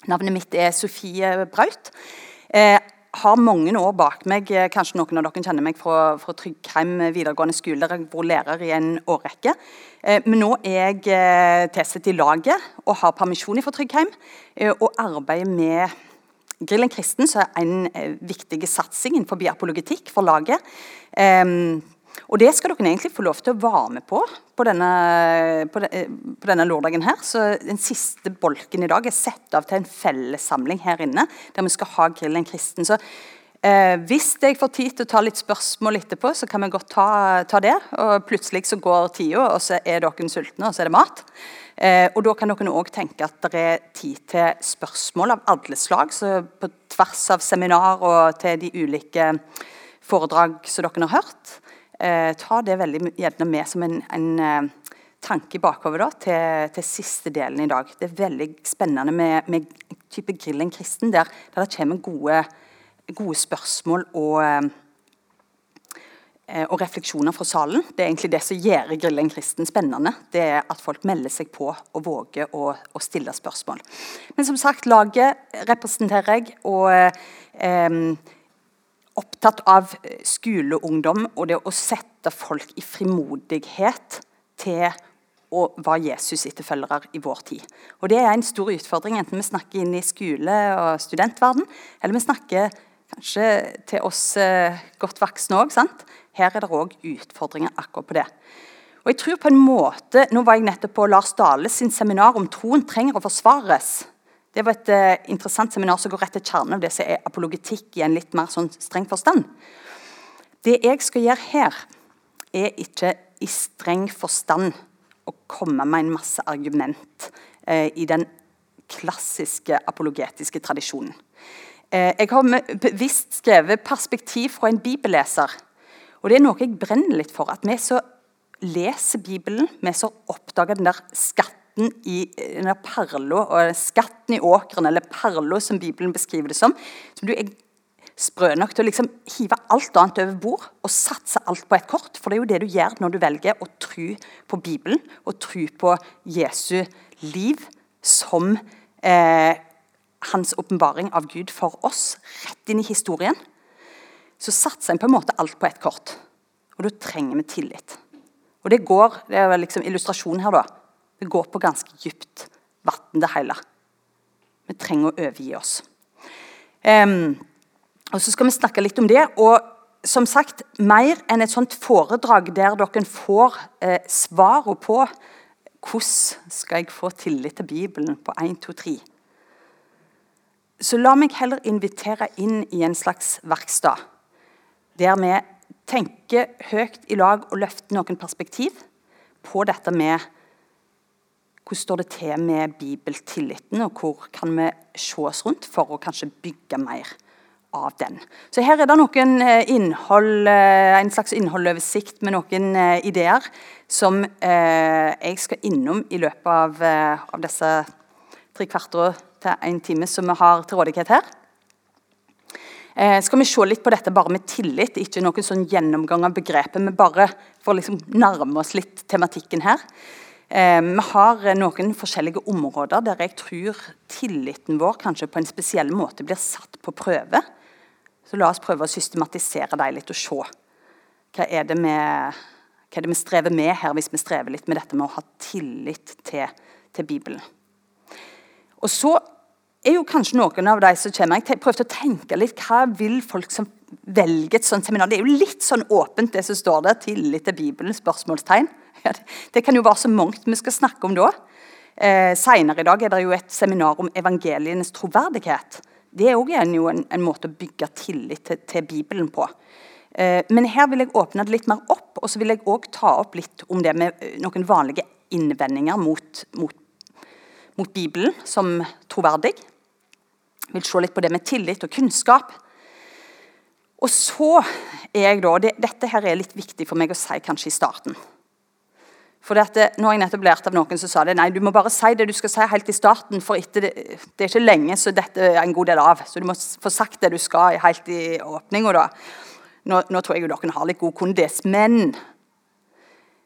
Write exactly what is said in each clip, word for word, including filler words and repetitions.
Navnet mitt er Sofie Braut. Jeg har mange år bak meg, kanskje noen av dere kjenner meg fra, fra Tryggheim videregående skole, der jeg var lærer i en årrekke. Men nå er jeg tilsatt i laget og har permisjon fra Tryggheim, og arbeider med Grillen Kristen, som er en viktig satsing innenfor apologetikk for laget. Og det skal dere egentlig få lov til å være med på på denne, på de, på denne lørdagen her. Så den siste bolken i dag er sett av til en fellessamling her inne, der vi skal ha Grillen Kristen. Så eh, hvis jeg får tid til å ta litt spørsmål etterpå, så kan vi godt ta, ta det. Og plutselig så går tida, og så er dere sultne, og så er det mat. Eh, og da kan dere også tenke at det er tid til spørsmål av alle slag, så på tvers av seminar og til de ulike foredrag som dere har hørt. Eh, ta det veldig gjerne med som en, en uh, tanke bakover da, til, til siste delen i dag. Det er veldig spennende med, med type Grillen Kristen, der, der det kommer gode, gode spørsmål og, uh, og refleksjoner fra salen. Det er egentlig det som gjør Grillen Kristen spennende. Det er at folk melder seg på og våger å, å stille spørsmål. Men som sagt, laget representerer jeg, og um, opptatt av skoleungdom og det å sette folk i frimodighet til å være Jesus etterfølgere i vår tid. Og det er en stor utfordring, enten vi snakker inn i skole- og studentverden, eller vi snakker kanskje til oss eh, godt voksne også, sant? Her er det også utfordringer akkurat på det. Og jeg tror på en måte, nå var jeg nettopp på Lars Dale sin seminar om troen trenger å forsvares. Det var et uh, interessant seminar som går rett til kjernen av det som er apologetikk i en litt mer sånn streng forstand. Det jeg skal gjøre her, er ikke i streng forstand å komme med en masse argument uh, i den klassiske apologetiske tradisjonen. Uh, jeg har bevisst skrevet perspektiv fra en bibelleser, og det er noe jeg brenner litt for, at vi så leser Bibelen, vi så oppdager den der skatten i den der perlo, og skatten i åkeren, eller perlo som Bibelen beskriver det som, som du er sprø nok til å liksom hive alt annet over bord og satse alt på et kort, for det er jo det du gjør når du velger å tro på Bibelen og tro på Jesu liv som eh, hans åpenbaring av Gud for oss, rett inn i historien. Så satser en på en måte alt på et kort, og da trenger vi tillit. Og det går, det er vel liksom illustrasjon her da, det går på ganske dypt vatten det hele. Vi trenger å overgi oss. Um, og så skal vi snakke litt om det, og som sagt, mer enn et sånt foredrag der dere får eh, svaret på hvordan skal jeg få tillit til Bibelen på en, to, tre. Så la meg heller invitere inn i en slags verkstad, der vi tenker høyt i lag og løfter noen perspektiv på dette med hvordan står det til med bibeltilliten, og hvor kan vi se oss rundt for å kanskje bygge mer av den. Så her er det noen innhold, en slags innholdoversikt med noen ideer som eh, jeg skal innom i løpet av, av disse tre kvarter til en time som vi har til rådighet her. Eh, skal vi se litt på dette bare med tillit, ikke noen sånn gjennomgang av begrepet, men bare for å liksom nærme oss litt tematikken her. Eh, vi har noen forskjellige områder der jeg tror tilliten vår kanskje på en spesiell måte blir satt på prøve. Så la oss prøve å systematisere deg litt og se hva er det vi, hva er det vi strever med her hvis vi strever litt med dette med å ha tillit til, til Bibelen. Og så er jo kanskje noen av de som kommer, jeg prøvde å tenke litt, hva vil folk som velger et sånt seminar? Det er jo litt sånn åpent det som står der, tillit til Bibelen, spørsmålstegn. Det kan jo være så mangt vi skal snakke om da. Eh, senere i dag er det jo et seminar om evangelienes troverdighet. Det er også en, jo en, en måte å bygge tillit til, til Bibelen på. Eh, men her vil jeg åpne det litt mer opp, og så vil jeg også ta opp litt om det med noen vanlige innvendinger mot, mot, mot Bibelen som troverdig. Jeg vil se litt på det med tillit og kunnskap. Og så er jeg da, det, dette her er litt viktig for meg å si kanskje i starten. For det, nå har jeg nettopp lært av noen som sa det, nei, du må bare si det du skal si helt i starten, for etter det, det er ikke lenge, så dette er en god del av. Så du må få sagt det du skal helt i åpningen da. Nå, nå tror jeg jo dere har litt god kondis, men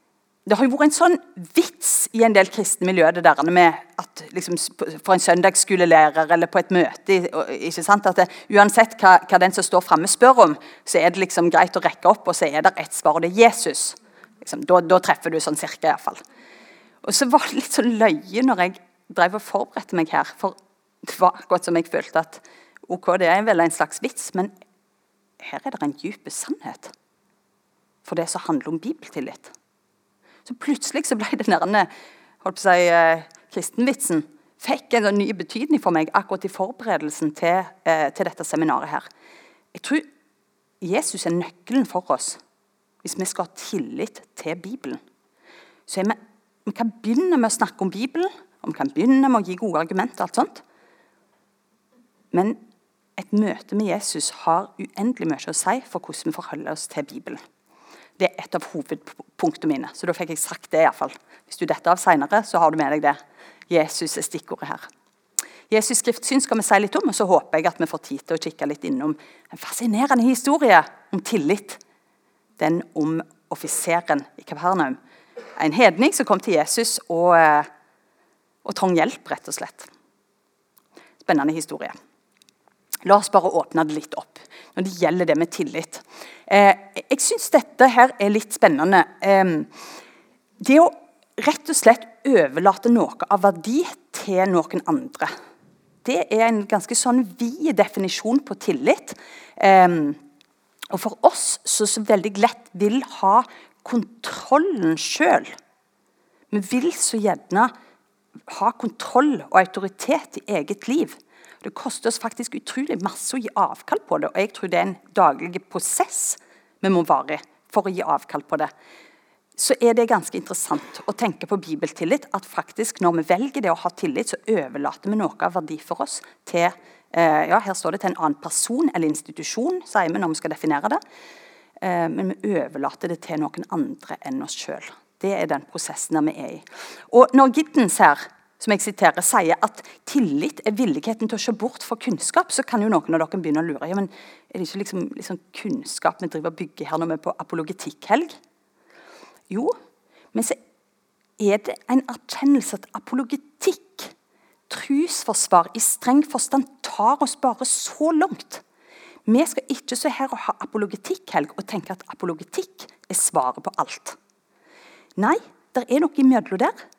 det har jo vært en sånn vits i en del kristne miljøer, det der med at liksom, for en søndagsskolelærer eller på et møte, ikke sant, at det, uansett hva, hva den som står fremme spør om, så er det liksom greit å rekke opp, og så er det et svar, og det er Jesus. Liksom, da, da treffer du sånn cirka i hvert fall. Og så var det litt sånn løye når jeg drev og forberedte meg her, for det var godt som jeg følte at, ok, det er vel en slags vits, men her er det en dyp sannhet for det som handler om bibeltillit. Så plutselig så ble den der, holdt på å si, eh, kristenvitsen, fikk en sånn ny betydning for meg akkurat i forberedelsen til, eh, til dette seminaret her. Jeg tror Jesus er nøkkelen for oss, hvis vi skal ha tillit til Bibelen. Så er vi, vi kan begynne med å snakke om Bibelen, og vi kan begynne med å gi gode argumenter og alt sånt. Men et møte med Jesus har uendelig mye å si for hvordan vi forholder oss til Bibelen. Det er et av hovedpunktene mine, så da fikk jeg sagt det i hvert fall. Hvis du dette av senere, så har du med deg det. Jesus er stikkordet her. Jesus skriftsyn skal vi si litt om, og så håper jeg at vi får tid til å kikke litt innom en fascinerende historie om tillit. Den om offiseren i Kapernaum. En hedning som kom til Jesus og, og trong hjelp, rett og slett. Spennende historie. La oss bare åpne det litt opp når det gjelder det med tillit. Eh, jeg synes dette her er litt spennende. Eh, det å rett og slett overlate noe av verdi til noen andre. Det er en ganske sånn vid definisjon på tillit. Eh, og for oss så, så veldig lett vil ha kontrollen selv. Vi vil så gjerne ha kontroll og autoritet i eget liv. Det koster oss faktisk utrolig masse å gi avkall på det, og jeg tror det er en daglig prosess vi må være i for å gi avkall på det. Så er det ganske interessant å tenke på bibeltillit, at faktisk når vi velger det å ha tillit, så overlater vi noe av verdi for oss til, eh, ja, her står det til en annen person eller institusjon, sier vi når vi skal definere det, eh, men vi overlater det til noen andre enn oss selv. Det er den prosessen vi er i. Og når Giddens her, som jeg siterer, sier at tillit er villigheten til å se bort fra kunnskap, så kan jo noen av dere begynne å lure. Ja, men er det ikke liksom, liksom kunnskap vi driver og bygger her når vi er på apologetikk-helg? Jo, men så er det en erkjennelse at apologetikk, trosforsvar i streng forstand, tar oss bare så langt. Vi skal ikke så her og ha apologetikk-helg og tenke at apologetikk er svaret på alt. Nei, det er noe imellom der.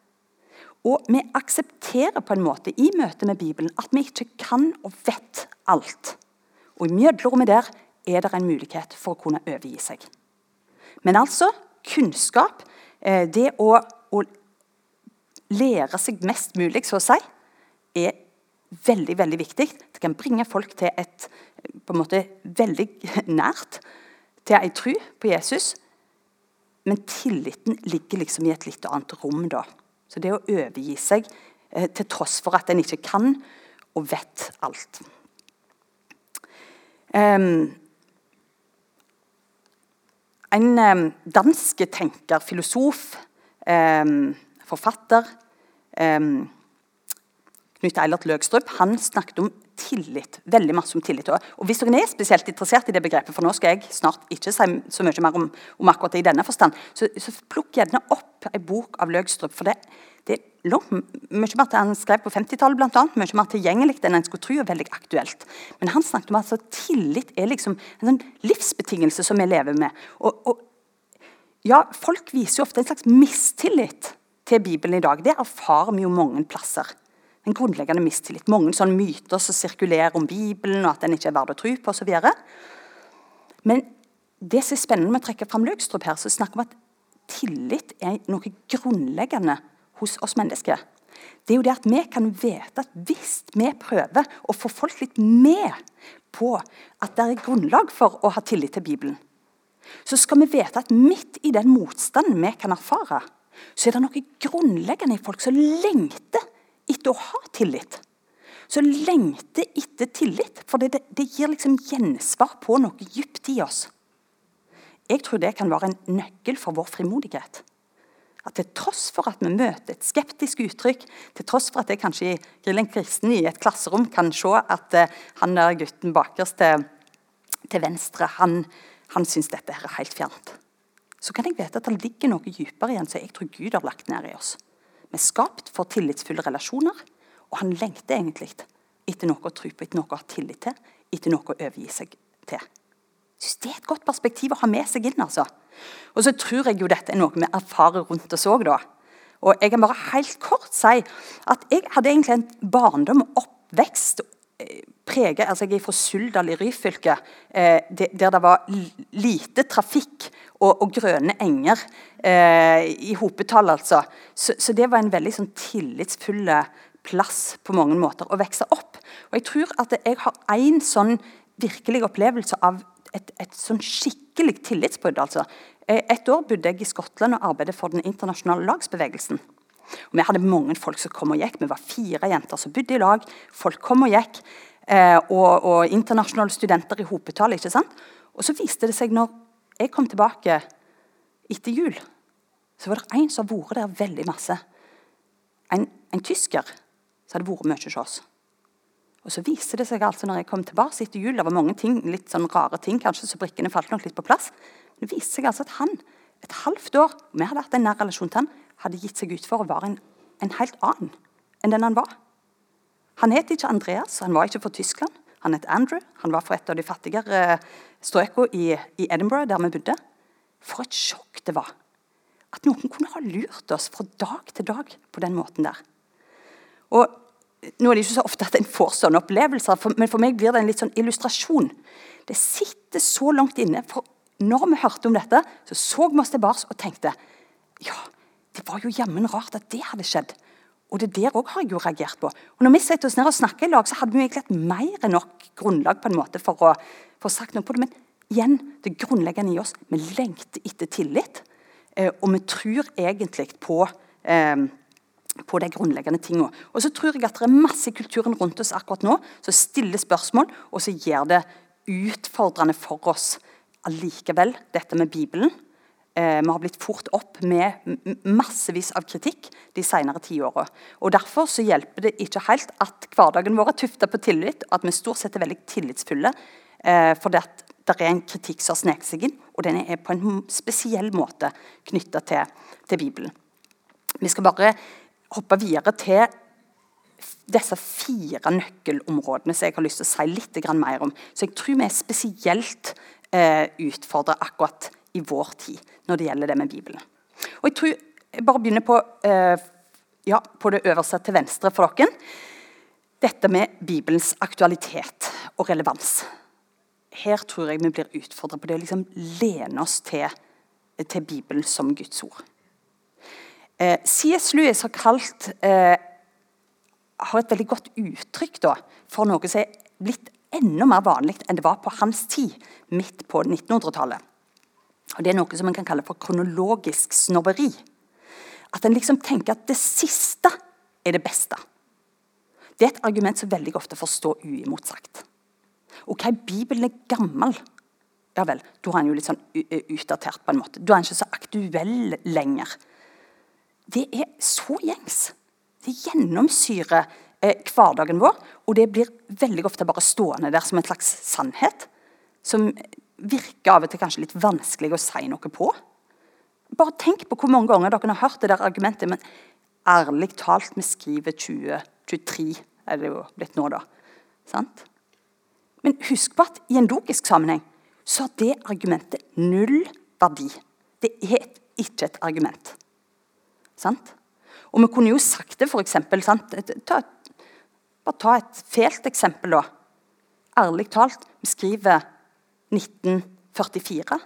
Og vi aksepterer på en måte i møte med Bibelen at vi ikke kan og vet alt. Og i mellomrommet der er det en mulighet for å kunne overgi seg. Men altså, kunnskap, det å, å lære seg mest mulig, så å si, er veldig, veldig viktig. Det kan bringe folk til et på en måte veldig nært, til en tro på Jesus, men tilliten ligger liksom i et litt annet rom da. Så det å overgi seg eh, til tross for at en ikke kan og vet alt. Um, en um, dansk tenker, filosof, um, forfatter, um, Knut Eilert Løgstrup, han snakket om tillit, veldig masse om tillit. Og hvis dere er spesielt interessert i det begrepet, for nå skal jeg snart ikke si så mye mer om, om akkurat det i denne forstand, så, så plukk gjerne opp en bok av Løgstrup, for det, det er langt, mye mer til han skrev på femtitallet blant annet, mye mer tilgjengelig enn en skulle tro, og veldig aktuelt. Men han snakket om at altså, tillit er liksom en sånn livsbetingelse som vi lever med. Og, og ja, folk viser jo ofte en slags mistillit til Bibelen i dag. Det erfarer vi jo mange plasser. En grunnleggende mistillit. Mange sånne myter som sirkulerer om Bibelen, og at den ikke er verd å tro på, og så videre. Men det som er spennende med å trekke frem Løgstrup her, så snakker vi om at tillit er noe grunnleggende hos oss mennesker. Det er jo det at vi kan vite at hvis vi prøver å få folk litt med på at det er grunnlag for å ha tillit til Bibelen, så skal vi vite at midt i den motstanden vi kan erfare, så er det noe grunnleggende i folk som lengter etter å ha tillit. Så lengter etter tillit, for det, det gir liksom gjensvar på noe dypt i oss. Jeg tror det kan være en nøkkel for vår frimodighet. At til tross for at vi møter et skeptisk uttrykk, til tross for at jeg kanskje i Grillen Kristen i et klasserom kan se at uh, han der gutten bakerst til, til venstre, han, han synes dette her er helt fjernt. så kan jeg vite at det ligger noe dypere igjen som jeg tror Gud har lagt ned i oss. Vi er skapt for tillitsfulle relasjoner, og han lengter egentlig etter noe å tro på, etter noe å ha tillit til, etter noe å overgi seg til. Jeg synes det er et godt perspektiv å ha med seg inn, altså. Og så tror jeg jo dette er noe vi erfarer rundt oss også, da. Og jeg kan bare helt kort si at jeg hadde egentlig en barndom og oppvekst preget, altså jeg er fra Suldal i Ryfylke, eh, der det var lite trafikk og, og grønne enger eh, i hopetall, altså. Så, så det var en veldig sånn tillitsfull plass på mange måter å vokse opp. Og jeg tror at jeg har en sånn virkelig opplevelse av et, et sånn skikkelig tillitsbrudd, altså. Et år bodde jeg i Skottland og arbeidet for den internasjonale lagsbevegelsen. Og vi hadde mange folk som kom og gikk. Vi var fire jenter som bodde i lag. Folk kom og gikk, eh, og, og internasjonale studenter i hopetall, ikke sant? Og så viste det seg når jeg kom tilbake etter jul, så var det en som hadde vært der veldig masse. En, en tysker som hadde vært mye hos oss. Og så viste det seg altså når jeg kom tilbake etter jul, det var mange ting, litt sånn rare ting, kanskje så brikkene falt nok litt på plass. Men det viste seg altså at han, et halvt år, og vi hadde hatt en nær relasjon til han, hadde gitt seg ut for å være en, en helt annen enn den han var. Han het ikke Andreas, han var ikke fra Tyskland. Han het Andrew, han var fra et av de fattigere strøkene i, i Edinburgh, der vi bodde. For et sjokk det var. At noen kunne ha lurt oss fra dag til dag på den måten der. Og nå er det ikke så ofte at en får sånne opplevelser, for, men for meg blir det en litt sånn illustrasjon. Det sitter så langt inne, for når vi hørte om dette, så så vi oss tilbake og tenkte, ja, det var jo jammen rart at det hadde skjedd. Og det der også har jeg jo reagert på. Og når vi setter oss ned og snakker i lag, så hadde vi egentlig et mer enn nok grunnlag på en måte for å få sagt noe på det. Men igjen, det grunnleggende i oss, vi lengter etter tillit, eh, og vi tror egentlig på, eh, på de grunnleggende tingene. Og så tror jeg at det er masse i kulturen rundt oss akkurat nå, som stiller spørsmål, og så gjør det utfordrende for oss allikevel, dette med Bibelen. Eh, vi har blitt fort opp med massevis av kritikk de senere ti årene. Og derfor så hjelper det ikke helt at hverdagen vår er tuftet på tillit, og at vi stort sett er veldig tillitsfulle, eh, for det, det er en kritikk som har sneket seg inn, og den er på en spesiell måte knyttet til, til Bibelen. Vi skal bare hoppe videre til disse fire nøkkelområdene som jeg har lyst til å si litt mer om. Så jeg tror vi er spesielt eh, utfordret akkurat i vår tid, når det gjelder det med Bibelen. Og jeg tror jeg bare begynner på, eh, ja, på det øverste til venstre for dere. Dette med Bibelens aktualitet og relevans. Her tror jeg vi blir utfordret på det å liksom lene oss til, til Bibelen som Guds ord. Eh, C S Lewis har kalt, eh, har et veldig godt uttrykk da, for noe som er blitt enda mer vanlig enn det var på hans tid, midt på nittenhundretallet. Og det er noe som man kan kalle for kronologisk snobberi. At en liksom tenker at det siste er det beste. Det er et argument som veldig ofte får stå uimotsagt. Ok, Bibelen er gammel. Ja vel, da er han jo litt sånn utdatert på en måte. Da er han ikke så aktuell lenger. Det er så gjengs. Det gjennomsyrer eh, hverdagen vår, og det blir veldig ofte bare stående der som en slags sannhet, som virker av og til kanskje litt vanskelig å si noe på. Bare tenk på hvor mange ganger dere har hørt det der argumentet, men ærlig talt, vi skriver tjue tjuetre, er det jo blitt nå da. Sant? Men husk på at i en logisk sammenheng, så har det argumentet null verdi. Det er ikke et argument. Sant? Og vi kunne jo sagt det for eksempel, sant? Ta, bare ta et fælt eksempel da. Ærlig talt, vi skriver nitten førtifire.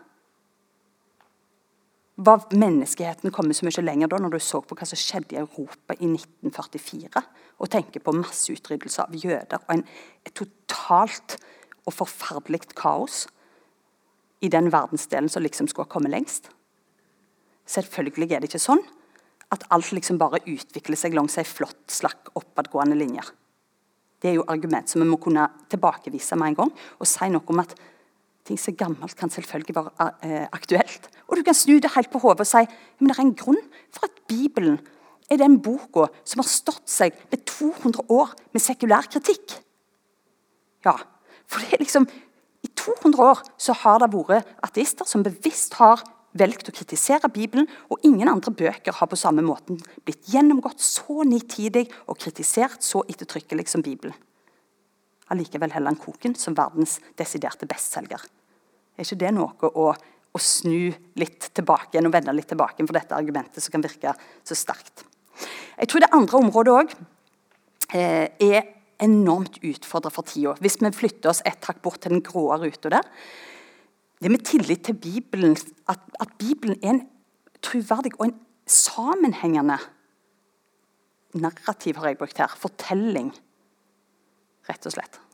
Var menneskeheten kommet så mye lenger da når du så på hva som skjedde i Europa i nitten førtifire, og tenker på masseutryddelse av jøder og en, et totalt og forferdelig kaos i den verdensdelen som liksom skulle komme lengst? Selvfølgelig er det ikke sånn at alt liksom bare utvikler seg langs en flott, slakk, oppadgående linjer. Det er jo argument som vi må kunne tilbakevise med en gang, og si noe om at ting som er gammelt kan selvfølgelig være eh, aktuelt. Og du kan snu det helt på hodet og si, men det er en grunn for at Bibelen er den boka som har stått seg med to hundre år med sekulær kritikk. Ja, for det er liksom, i to hundre år så har det vært ateister som bevisst har valgt å kritisere Bibelen, og ingen andre bøker har på samme måten blitt gjennomgått så nitidig og kritisert så ettertrykkelig som Bibelen. Allikevel heller han koken som verdens desiderte bestselger. Er ikke det noe å, å snu litt tilbake igjen og vende litt tilbake igjen for dette argumentet som kan virke så sterkt? Jeg tror det andre området også eh, er enormt utfordret for tida. Hvis vi flytter oss et hakk bort til den gråe ruta der, det med tillit til Bibelen, at, at Bibelen er en troverdig og en sammenhengende narrativ, har jeg brukt her, fortelling, rett og slett.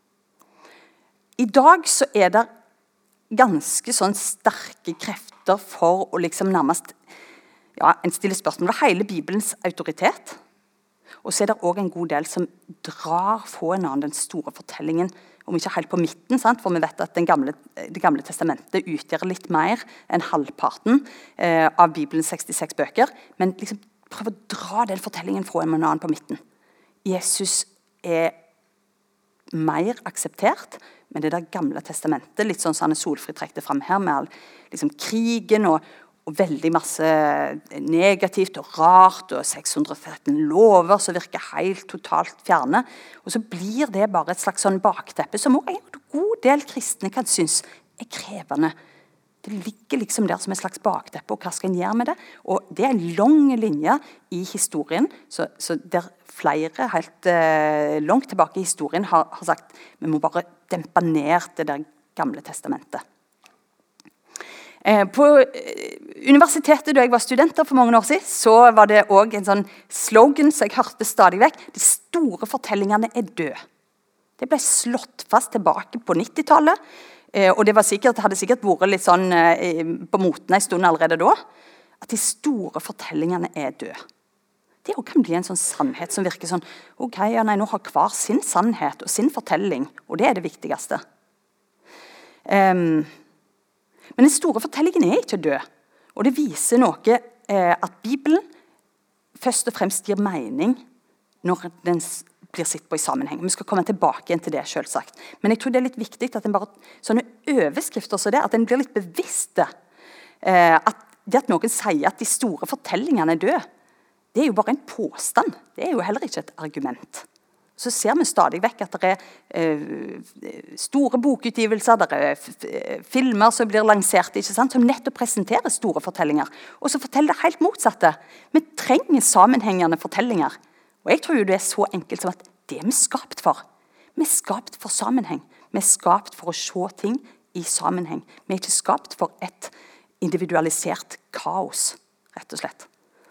I dag så er det ganske sånn sterke krefter for å liksom nærmest, ja, en stille spørsmål ved hele Bibelens autoritet, og så er det også en god del som drar få en annen den store fortellingen, om ikke helt på midten, sant? For vi vet at den gamle, det gamle testamentet utgjør litt mer enn halvparten eh, av Bibelens sekstiseks bøker, men liksom prøv å dra den fortellingen fra en annen på midten. Jesus er mer akseptert, men det der gamle testamentet, litt sånn som Anne Solfrid trekte frem her, med all liksom, krigen og og veldig masse negativt og rart, og seks hundre og tretten lover som virker helt totalt fjerne. Og så blir det bare et slags sånn bakteppe, som også en god del kristne kan synes er krevende. Det ligger liksom der som et slags bakteppe, og hva skal en gjøre med det? Og det er en lang linje i historien, så, så der flere helt eh, langt tilbake i historien har, har sagt, vi må bare dempe ned det der gamle testamentet. På universitetet da jeg var studenter for mange år siden, så var det også en sånn slogan som jeg hørte stadig vekk. De store fortellingene er døde. Det ble slått fast tilbake på nittitallet, og det var sikkert, hadde sikkert vært litt sånn på moten en stund allerede da, at de store fortellingene er døde. Det kan bli en sånn sannhet som virker sånn, ok, ja, nei, nå har hver sin sannhet og sin fortelling, og det er det viktigste. Um, Men den store fortellingen er ikke død, og det viser noe eh, at Bibelen først og fremst gir mening når den blir sett på i sammenheng. Vi skal komme tilbake igjen til det, selvsagt. Men jeg tror det er litt viktig at den bare, sånne overskrifter så det, at den blir litt bevisste. Eh, at det at noen sier at de store fortellingene er døde, det er jo bare en påstand. Det er jo heller ikke et argument. Så ser vi stadig vekk at det er eh, store bokutgivelser, det er f filmer som blir lansert, ikke sant, som nettopp presenterer store fortellinger. Og så forteller det helt motsatte. Vi trenger sammenhengende fortellinger. Og jeg tror jo det er så enkelt som at det er vi skapt for. Vi er skapt for sammenheng. Vi er skapt for å se ting i sammenheng. Vi er ikke skapt for et individualisert kaos, rett og slett.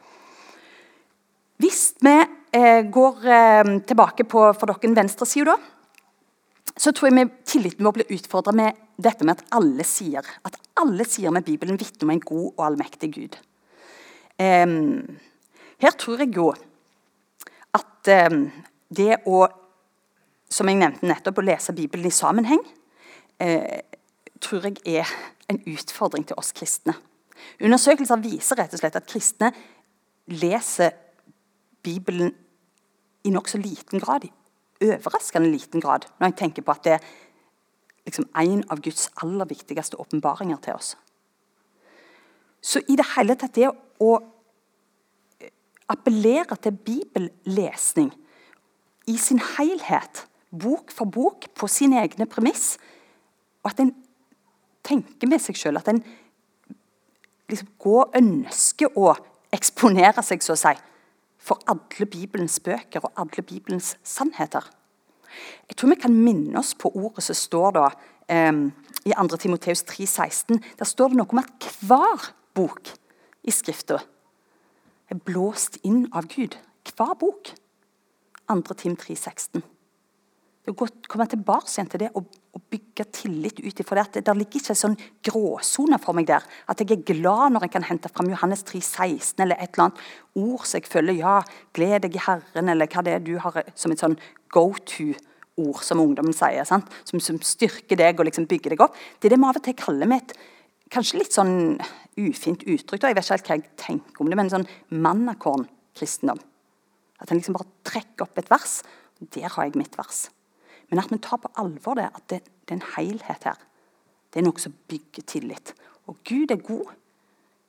Hvis vi eh, går eh, tilbake på for dere venstre side da, så tror jeg vi tilliten vår blir utfordret med dette med at alle sier, at alle sier med Bibelen vitner om en god og allmektig Gud. Eh, her tror jeg jo at eh, det å, som jeg nevnte nettopp, å lese Bibelen i sammenheng, eh, tror jeg er en utfordring til oss kristne. Undersøkelser viser rett og slett at kristne leser Bibelen i nok så liten grad, i overraskende liten grad, når jeg tenker på at det er liksom en av Guds aller viktigste åpenbaringer til oss. Så i det hele tatt det å appellere til bibellesning i sin helhet, bok for bok, på sine egne premiss, og at en tenker med seg selv, at en liksom går og ønsker å eksponere seg, så å si, for alle Bibelens bøker og alle Bibelens sannheter. Jeg tror vi kan minne oss på ordet som står da, um, i andre Timoteus tre seksten. Der står det noe om at hver bok i skriften er blåst inn av Gud. Hver bok. andre Tim tre seksten. Det er godt å komme tilbake igjen til det og, og bygge tillit ut ifra det. At det der ligger ikke en sånn gråzone for meg der. At jeg er glad når jeg kan hente frem Johannes tre seksten eller et eller annet ord så jeg føler, ja, gled deg i Herren, eller hva det er du har som et sånn go-to-ord som ungdommen sier, sant? Som, som styrker deg og liksom bygger deg opp. Det er det vi av og til kaller med et kanskje litt sånn ufint uttrykk, da. Jeg vet ikke helt hva jeg tenker om det, men en sånn mannakorn-kristendom. At en liksom bare trekker opp et vers, og der har jeg mitt vers. Men at vi tar på alvor det, at det, det er en helhet her. Det er noe som bygger tillit. Og Gud er god,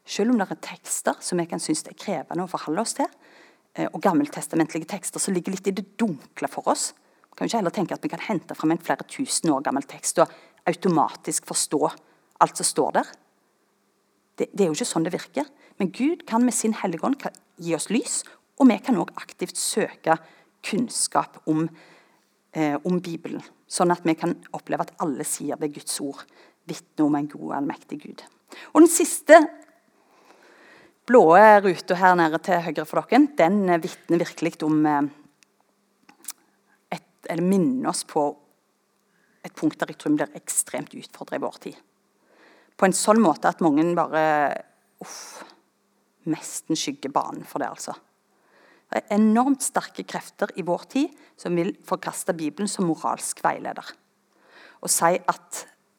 Selv om det er tekster som jeg kan synes det er krevende å forholde oss til, og gammeltestamentlige tekster som ligger litt i det dunkle for oss, kan vi ikke heller tenke at vi kan hente frem en flere tusen år gammel tekst og automatisk forstå alt som står der. Det, det er jo ikke sånn det virker. Men Gud kan med sin hellige ånd gi oss lys, og vi kan også aktivt søke kunnskap om, eh, om Bibelen, sånn at vi kan oppleve at alle sider ved Guds ord vitner om en god og allmektig Gud. Og den siste blå ruta her nede til høyre for dere, den vitner virkelig om eh, et, eller minner oss på et punkt der jeg tror vi blir ekstremt utfordret i vår tid. På en sånn måte at mange bare uff, nesten skygger banen for det, altså. Det er enormt sterke krefter i vår tid som vil forkaste Bibelen som moralsk veileder. Og si at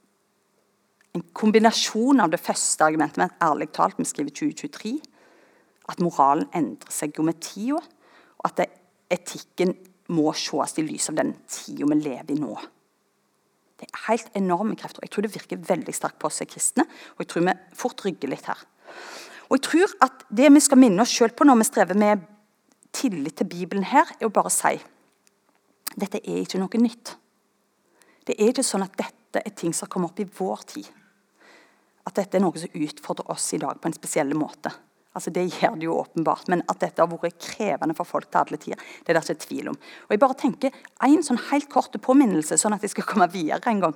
en kombinasjon av det første argumentet med et ærlig talt, vi skriver tjue tjuetre, at moralen endrer seg jo med tida, og at det, etikken må ses i lys av den tida vi lever i nå. Det er helt enorme krefter. Jeg tror det virker veldig sterkt på oss kristne, og jeg tror vi fort rygger litt her. Og jeg tror at det vi skal minne oss selv på når vi strever med tillit til Bibelen her, er å bare si, dette er ikke noe nytt. Det er ikke sånn at dette er ting som kommer opp i vår tid. At dette er noe som utfordrer oss i dag på en spesiell måte. Altså det gjør det jo åpenbart, men at dette har vært krevende for folk til alle tider, det er det ikke tvil om. Og jeg bare tenker, en sånn helt kort påminnelse, sånn at jeg skal komme videre en gang.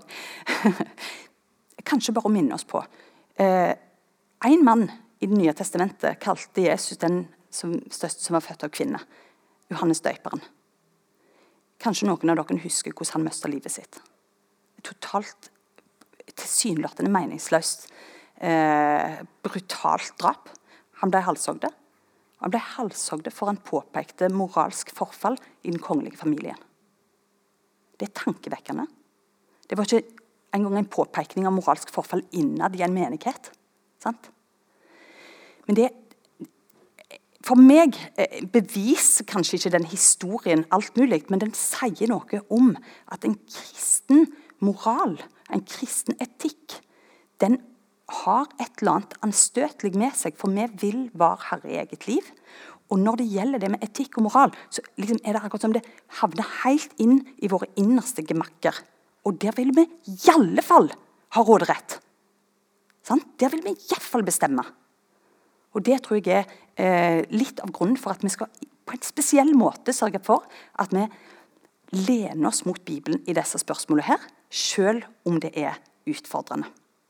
Kanskje bare å minne oss på. Eh, en mann i Det nye testamentet kalte Jesus den som, største som var født av kvinne, Johannes døperen. Kanskje noen av dere husker hvordan han møste livet sitt. Totalt tilsynelatende meningsløst, eh, brutalt drap. Han ble halshogget. Han ble halshogget for han påpekte moralsk forfall i den kongelige familien. Det er tankevekkende. Det var ikke engang en påpekning av moralsk forfall innad i en menighet. Sant? Men det, for meg, beviser kanskje ikke den historien alt mulig, men den sier noe om at en kristen moral, en kristen etikk, den har et eller annet anstøtelig med seg, for vi vil være herre i eget liv. Og når det gjelder det med etikk og moral, så liksom er det akkurat som det havner helt inn i våre innerste gemakker. Og der vil vi i alle fall ha råderett. Sånn? Der vil vi i alle fall bestemme. Og det tror jeg er eh, litt av grunnen for at vi skal på en spesiell måte sørge for at vi lener oss mot Bibelen i disse spørsmålene her, selv om det er utfordrende.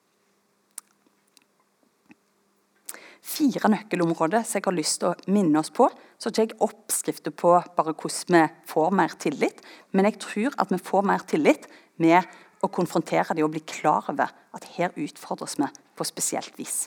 Fire nøkkelområder som jeg har lyst til å minne oss på, så ikke jeg oppskrifter på bare hvordan vi får mer tillit, men jeg tror at vi får mer tillit med å konfrontere det og bli klar over at her utfordres vi på spesielt vis.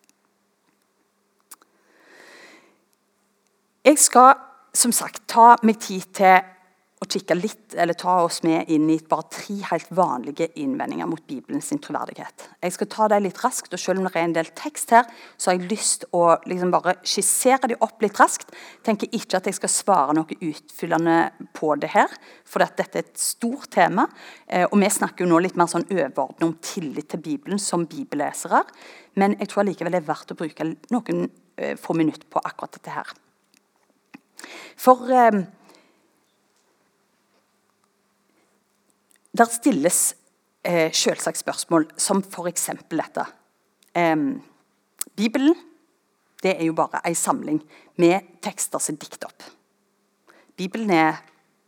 Jeg skal, som sagt, ta meg tid til å kikke litt, eller ta oss med inn i bare tre helt vanlige innvendinger mot Bibelens troverdighet. Jeg skal ta det litt raskt, og selv om det er en del tekst her, så har jeg lyst å liksom bare skissere det opp litt raskt. Jeg tenker ikke at jeg skal svare noe utfyllende på det her, for dette er et stort tema, og vi snakker jo nå litt mer sånn overordnet om tillit til Bibelen som bibellesere, men jeg tror likevel det er verdt å bruke noen få minutter på akkurat dette her. For eh, der stilles eh, selvsagt spørsmål som for eksempel dette. Eh, Bibelen, det er jo bare en samling med tekster som dikter opp. Bibelen er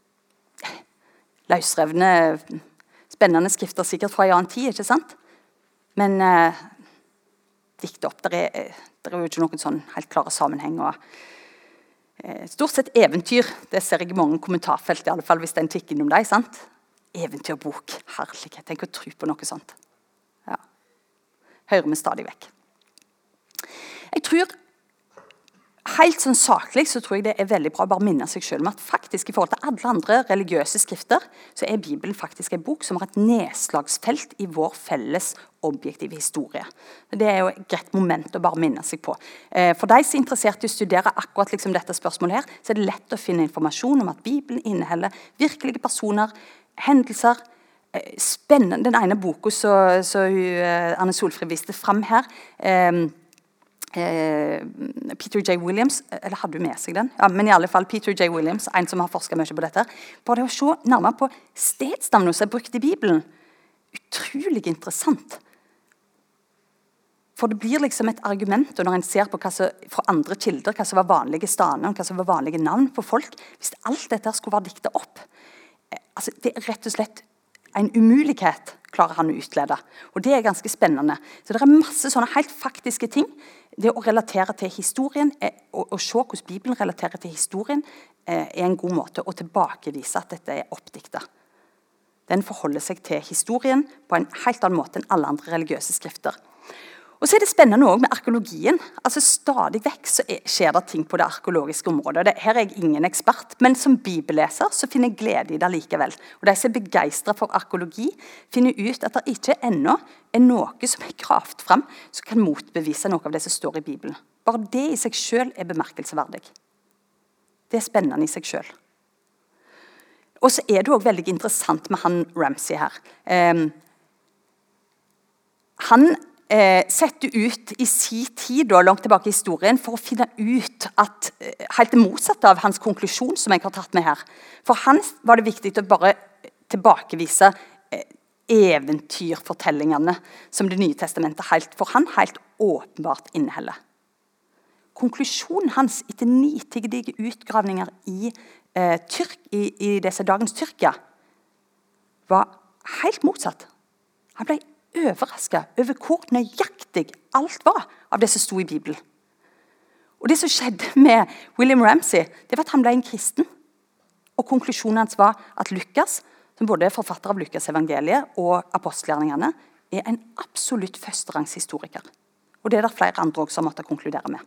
løsrevne, spennende skrifter sikkert fra en annen tid, ikke sant? Men eh, dikter opp, der er, der er jo ikke noen sånn helt klare sammenheng, og stort sett eventyr, det ser jeg i mange kommentarfelt, i alle fall hvis det er en tikk innom deg, sant? Eventyrbok, herlighet, tenk å tro på noe sånt. Ja. Hører vi stadig vekk. Jeg tror, helt sånn saklig, så tror jeg det er veldig bra å bare minne seg selv om at faktisk i forhold til alle andre religiøse skrifter, så er Bibelen faktisk en bok som har et nedslagsfelt i vår felles objektive historie. Det er jo et greit moment å bare minne seg på. For de som er interessert i å studere akkurat liksom dette spørsmålet her, så er det lett å finne informasjon om at Bibelen inneholder virkelige personer, hendelser, spennende. Den ene boka som Anne Solfrid viste frem her, eh, Peter J. Williams, eller hadde du med seg den? Ja, men i alle fall Peter J. Williams, en som har forsket mye på dette. Bare det å se nærmere på stedsnavn som er brukt i Bibelen. Utrolig interessant. For det blir liksom et argument når en ser på hva som, fra andre kilder, hva som var vanlige staner, hva som var vanlige navn på folk. Hvis alt dette skulle være diktet opp, eh, altså det er rett og slett en umulighet, klarer han å utlede. Og det er ganske spennende. Så det er masse sånne helt faktiske ting. Det å relatere til historien, eh, og, og se hvordan Bibelen relaterer til historien, eh, er en god måte å tilbakevise at dette er oppdiktet. Den forholder seg til historien på en helt annen måte enn alle andre religiøse skrifter. Og så er det spennende også med arkeologien. Altså stadig vekk så er, skjer det ting på det arkeologiske området. Det, her er jeg ingen ekspert, men som bibelleser så finner jeg glede i det likevel. Og de som er begeistret for arkeologi finner ut at det ikke ennå er noe som er gravt frem som kan motbevise noe av det som står i Bibelen. Bare det i seg selv er bemerkelsesverdig. Det er spennende i seg selv. Og så er det også veldig interessant med han Ramsay her. Um, han Eh, sette ut i sin tid, da, langt tilbake i historien, for å finne ut at, eh, helt det motsatte av hans konklusjon som jeg har tatt med her. For han var det viktig å bare tilbakevise eh, eventyrfortellingene som det nye testamentet helt, for han helt åpenbart inneholder. Konklusjonen hans etter nitidige utgravninger i, eh, Tyrk, i, i disse dagens Tyrkia var helt motsatt. Han ble overrasket over hvor nøyaktig alt var av det som sto i Bibelen. Og det som skjedde med William Ramsay, det var at han ble en kristen. Og konklusjonen hans var at Lukas, som både er forfatter av Lukas evangeliet og apostelgjerningene, er en absolutt førsterangs historiker. Og det er det flere andre også som måtte konkludere med.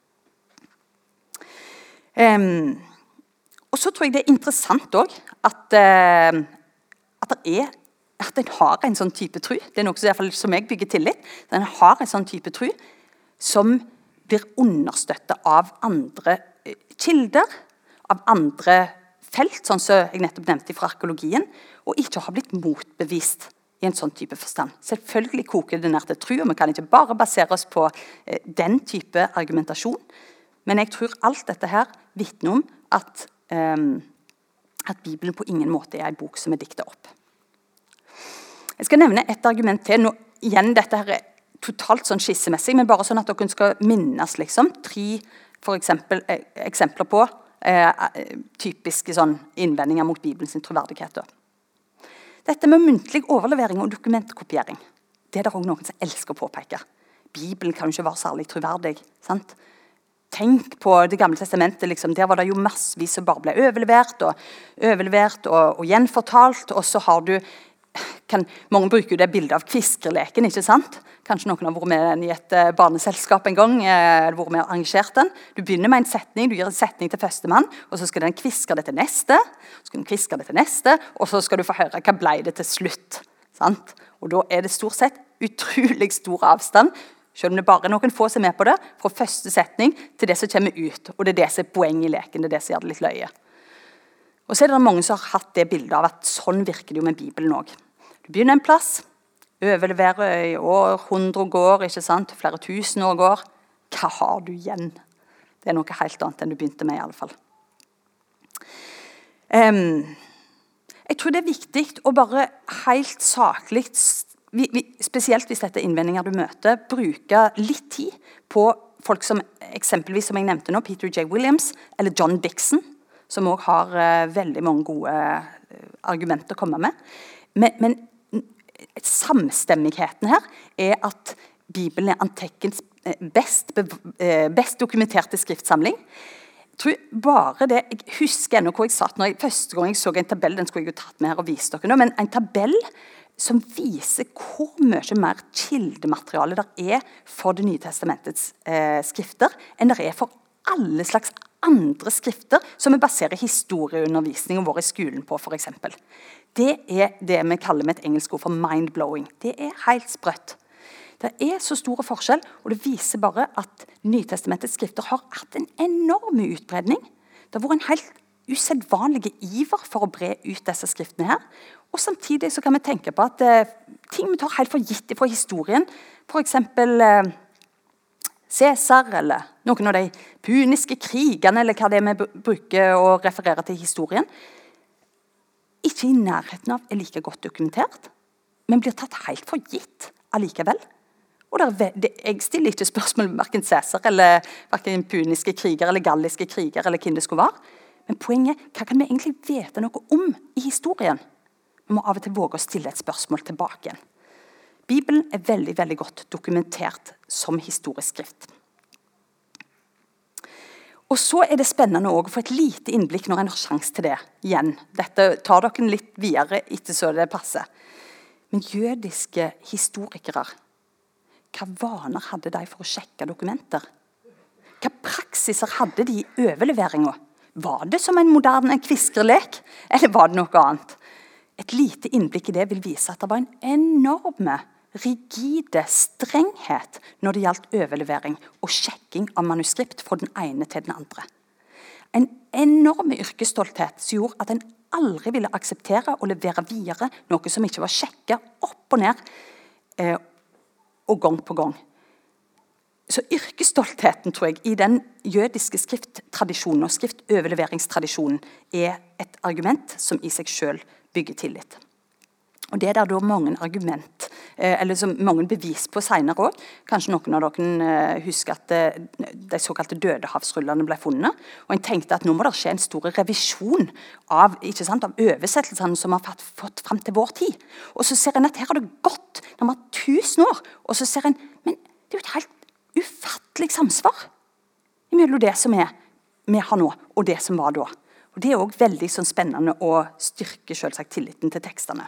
Um, og så tror jeg det er interessant også at, uh, at det er at den har en sånn type tro. Det er noe som, i hvert fall, som jeg bygger tillit. Den har en sånn type tro som blir understøttet av andre eh, kilder, av andre felt, sånn som jeg nettopp nevnte fra arkeologien, og ikke har blitt motbevist i en sånn type forstand. Selvfølgelig koker det ned til tro, og vi kan ikke bare basere oss på eh, den type argumentasjon, men jeg tror alt dette her vitner om at, eh, at Bibelen på ingen måte er en bok som er diktet opp. Jeg skal nevne et argument til. Nå, igjen, dette her er totalt sånn skissemessig, men bare sånn at dere skal minnes liksom, tre for eksempel, eh, eksempler på eh, typiske sånn, innvendinger mot Bibelens troverdighet. Dette med muntlig overlevering og dokumentkopiering, det er det også noen som elsker å påpeke. Bibelen kan jo ikke være særlig troverdig, sant? Tenk på Det gamle testamentet, liksom. Der var det jo massevis som bare ble overlevert og, overlevert og, og gjenfortalt, og så har du Kan, mange bruker jo det bildet av kviskerleken, ikke sant? Kanskje noen har vært med i et uh, barneselskap en gang, uh, eller vært med og arrangert den. Du begynner med en setning, du gir en setning til førstemann, og så skal den kviske det til neste, så skal den kviske det til neste, og så skal du få høre hva ble det til slutt. Sant? Og da er det stort sett utrolig stor avstand, selv om det bare er noen få som er med på det, fra første setning til det som kommer ut, og det er det som er poenget i leken, det er det som gjør det litt løye. Og så er det mange som har hatt det bildet av at sånn virker det jo med Bibelen også. Du begynner en plass, overleverer i år, hundre år, ikke sant? Flere tusen år går. Hva har du igjen? Det er noe helt annet enn du begynte med i alle fall. Um, jeg tror det er viktig å bare helt saklig, vi, vi, spesielt hvis dette er innvendinger du møter, bruke litt tid på folk som eksempelvis, som jeg nevnte nå, Peter J. Williams eller John Dickson, som også har uh, veldig mange gode uh, argumenter å komme med. Men, men samstemmigheten her er at Bibelen er antikkens best, best dokumenterte skriftsamling. Jeg tror bare det, jeg husker ennå hvor jeg satt når jeg, første gang jeg så en tabell, den skulle jeg jo tatt med her og vise dere nå, men en tabell som viser hvor mye mer kildemateriale det er for det nye testamentets eh, skrifter, enn det er for alle slags andre skrifter som vi baserer historieundervisningen vår i skolen på, for eksempel. Det er det vi kaller med et engelsk ord for mind-blowing. Det er helt sprøtt. Det er så store forskjell, og det viser bare at Nytestamentets skrifter har hatt en enorm utbredning. Det har vært en helt usedvanlig iver for å bre ut disse skriftene her. Og samtidig så kan vi tenke på at eh, ting vi tar helt for gitt fra historien, for eksempel eh, Cæsar, eller noen av de puniske krigene, eller hva det er vi bruker å referere til i historien, ikke i nærheten av er like godt dokumentert, men blir tatt helt for gitt allikevel. Og det er, det, jeg stiller ikke spørsmål om hverken Cæsar, eller hverken puniske kriger, eller galliske kriger, eller hvem det skulle være. Men poenget, hva kan vi egentlig vite noe om i historien? Vi må av og til våge å stille et spørsmål tilbake igjen. Bibelen er veldig, veldig godt dokumentert som historisk skrift. Og så er det spennende også å få et lite innblikk når en har sjans til det igjen. Dette tar dere litt videre etter så det passer. Men jødiske historikere, hva vaner hadde de for å sjekke dokumenter? Hva praksiser hadde de i overleveringen? Var det som en moderne kviskerlek, eller var det noe annet? Et lite innblikk i det vil vise at det var en enorme, rigide strenghet når det gjaldt overlevering og sjekking av manuskript fra den ene til den andre. En enorm yrkesstolthet som gjorde at en aldri ville akseptere å levere videre noe som ikke var sjekket opp og ned eh, og gang på gang. Så yrkesstoltheten, tror jeg, i den jødiske skrifttradisjonen og skriftoverleveringstradisjonen er et argument som i seg selv bygger tillit. Og det er der da mange argument, eh, eller som mange bevis på senere også. Kanskje noen av dere eh, husker at det, de såkalte dødehavsrullene ble funnet, og en tenkte at nå må det skje en stor revisjon av, ikke sant, av oversettelsene som har fått, fått frem til vår tid. Og så ser en at her har det gått nærmere tusen år, og så ser en, men det er jo et helt ufattelig samsvar mellom det som er, vi har nå, og det som var da. Og det er også veldig sånn, spennende å styrke selvsagt tilliten til tekstene.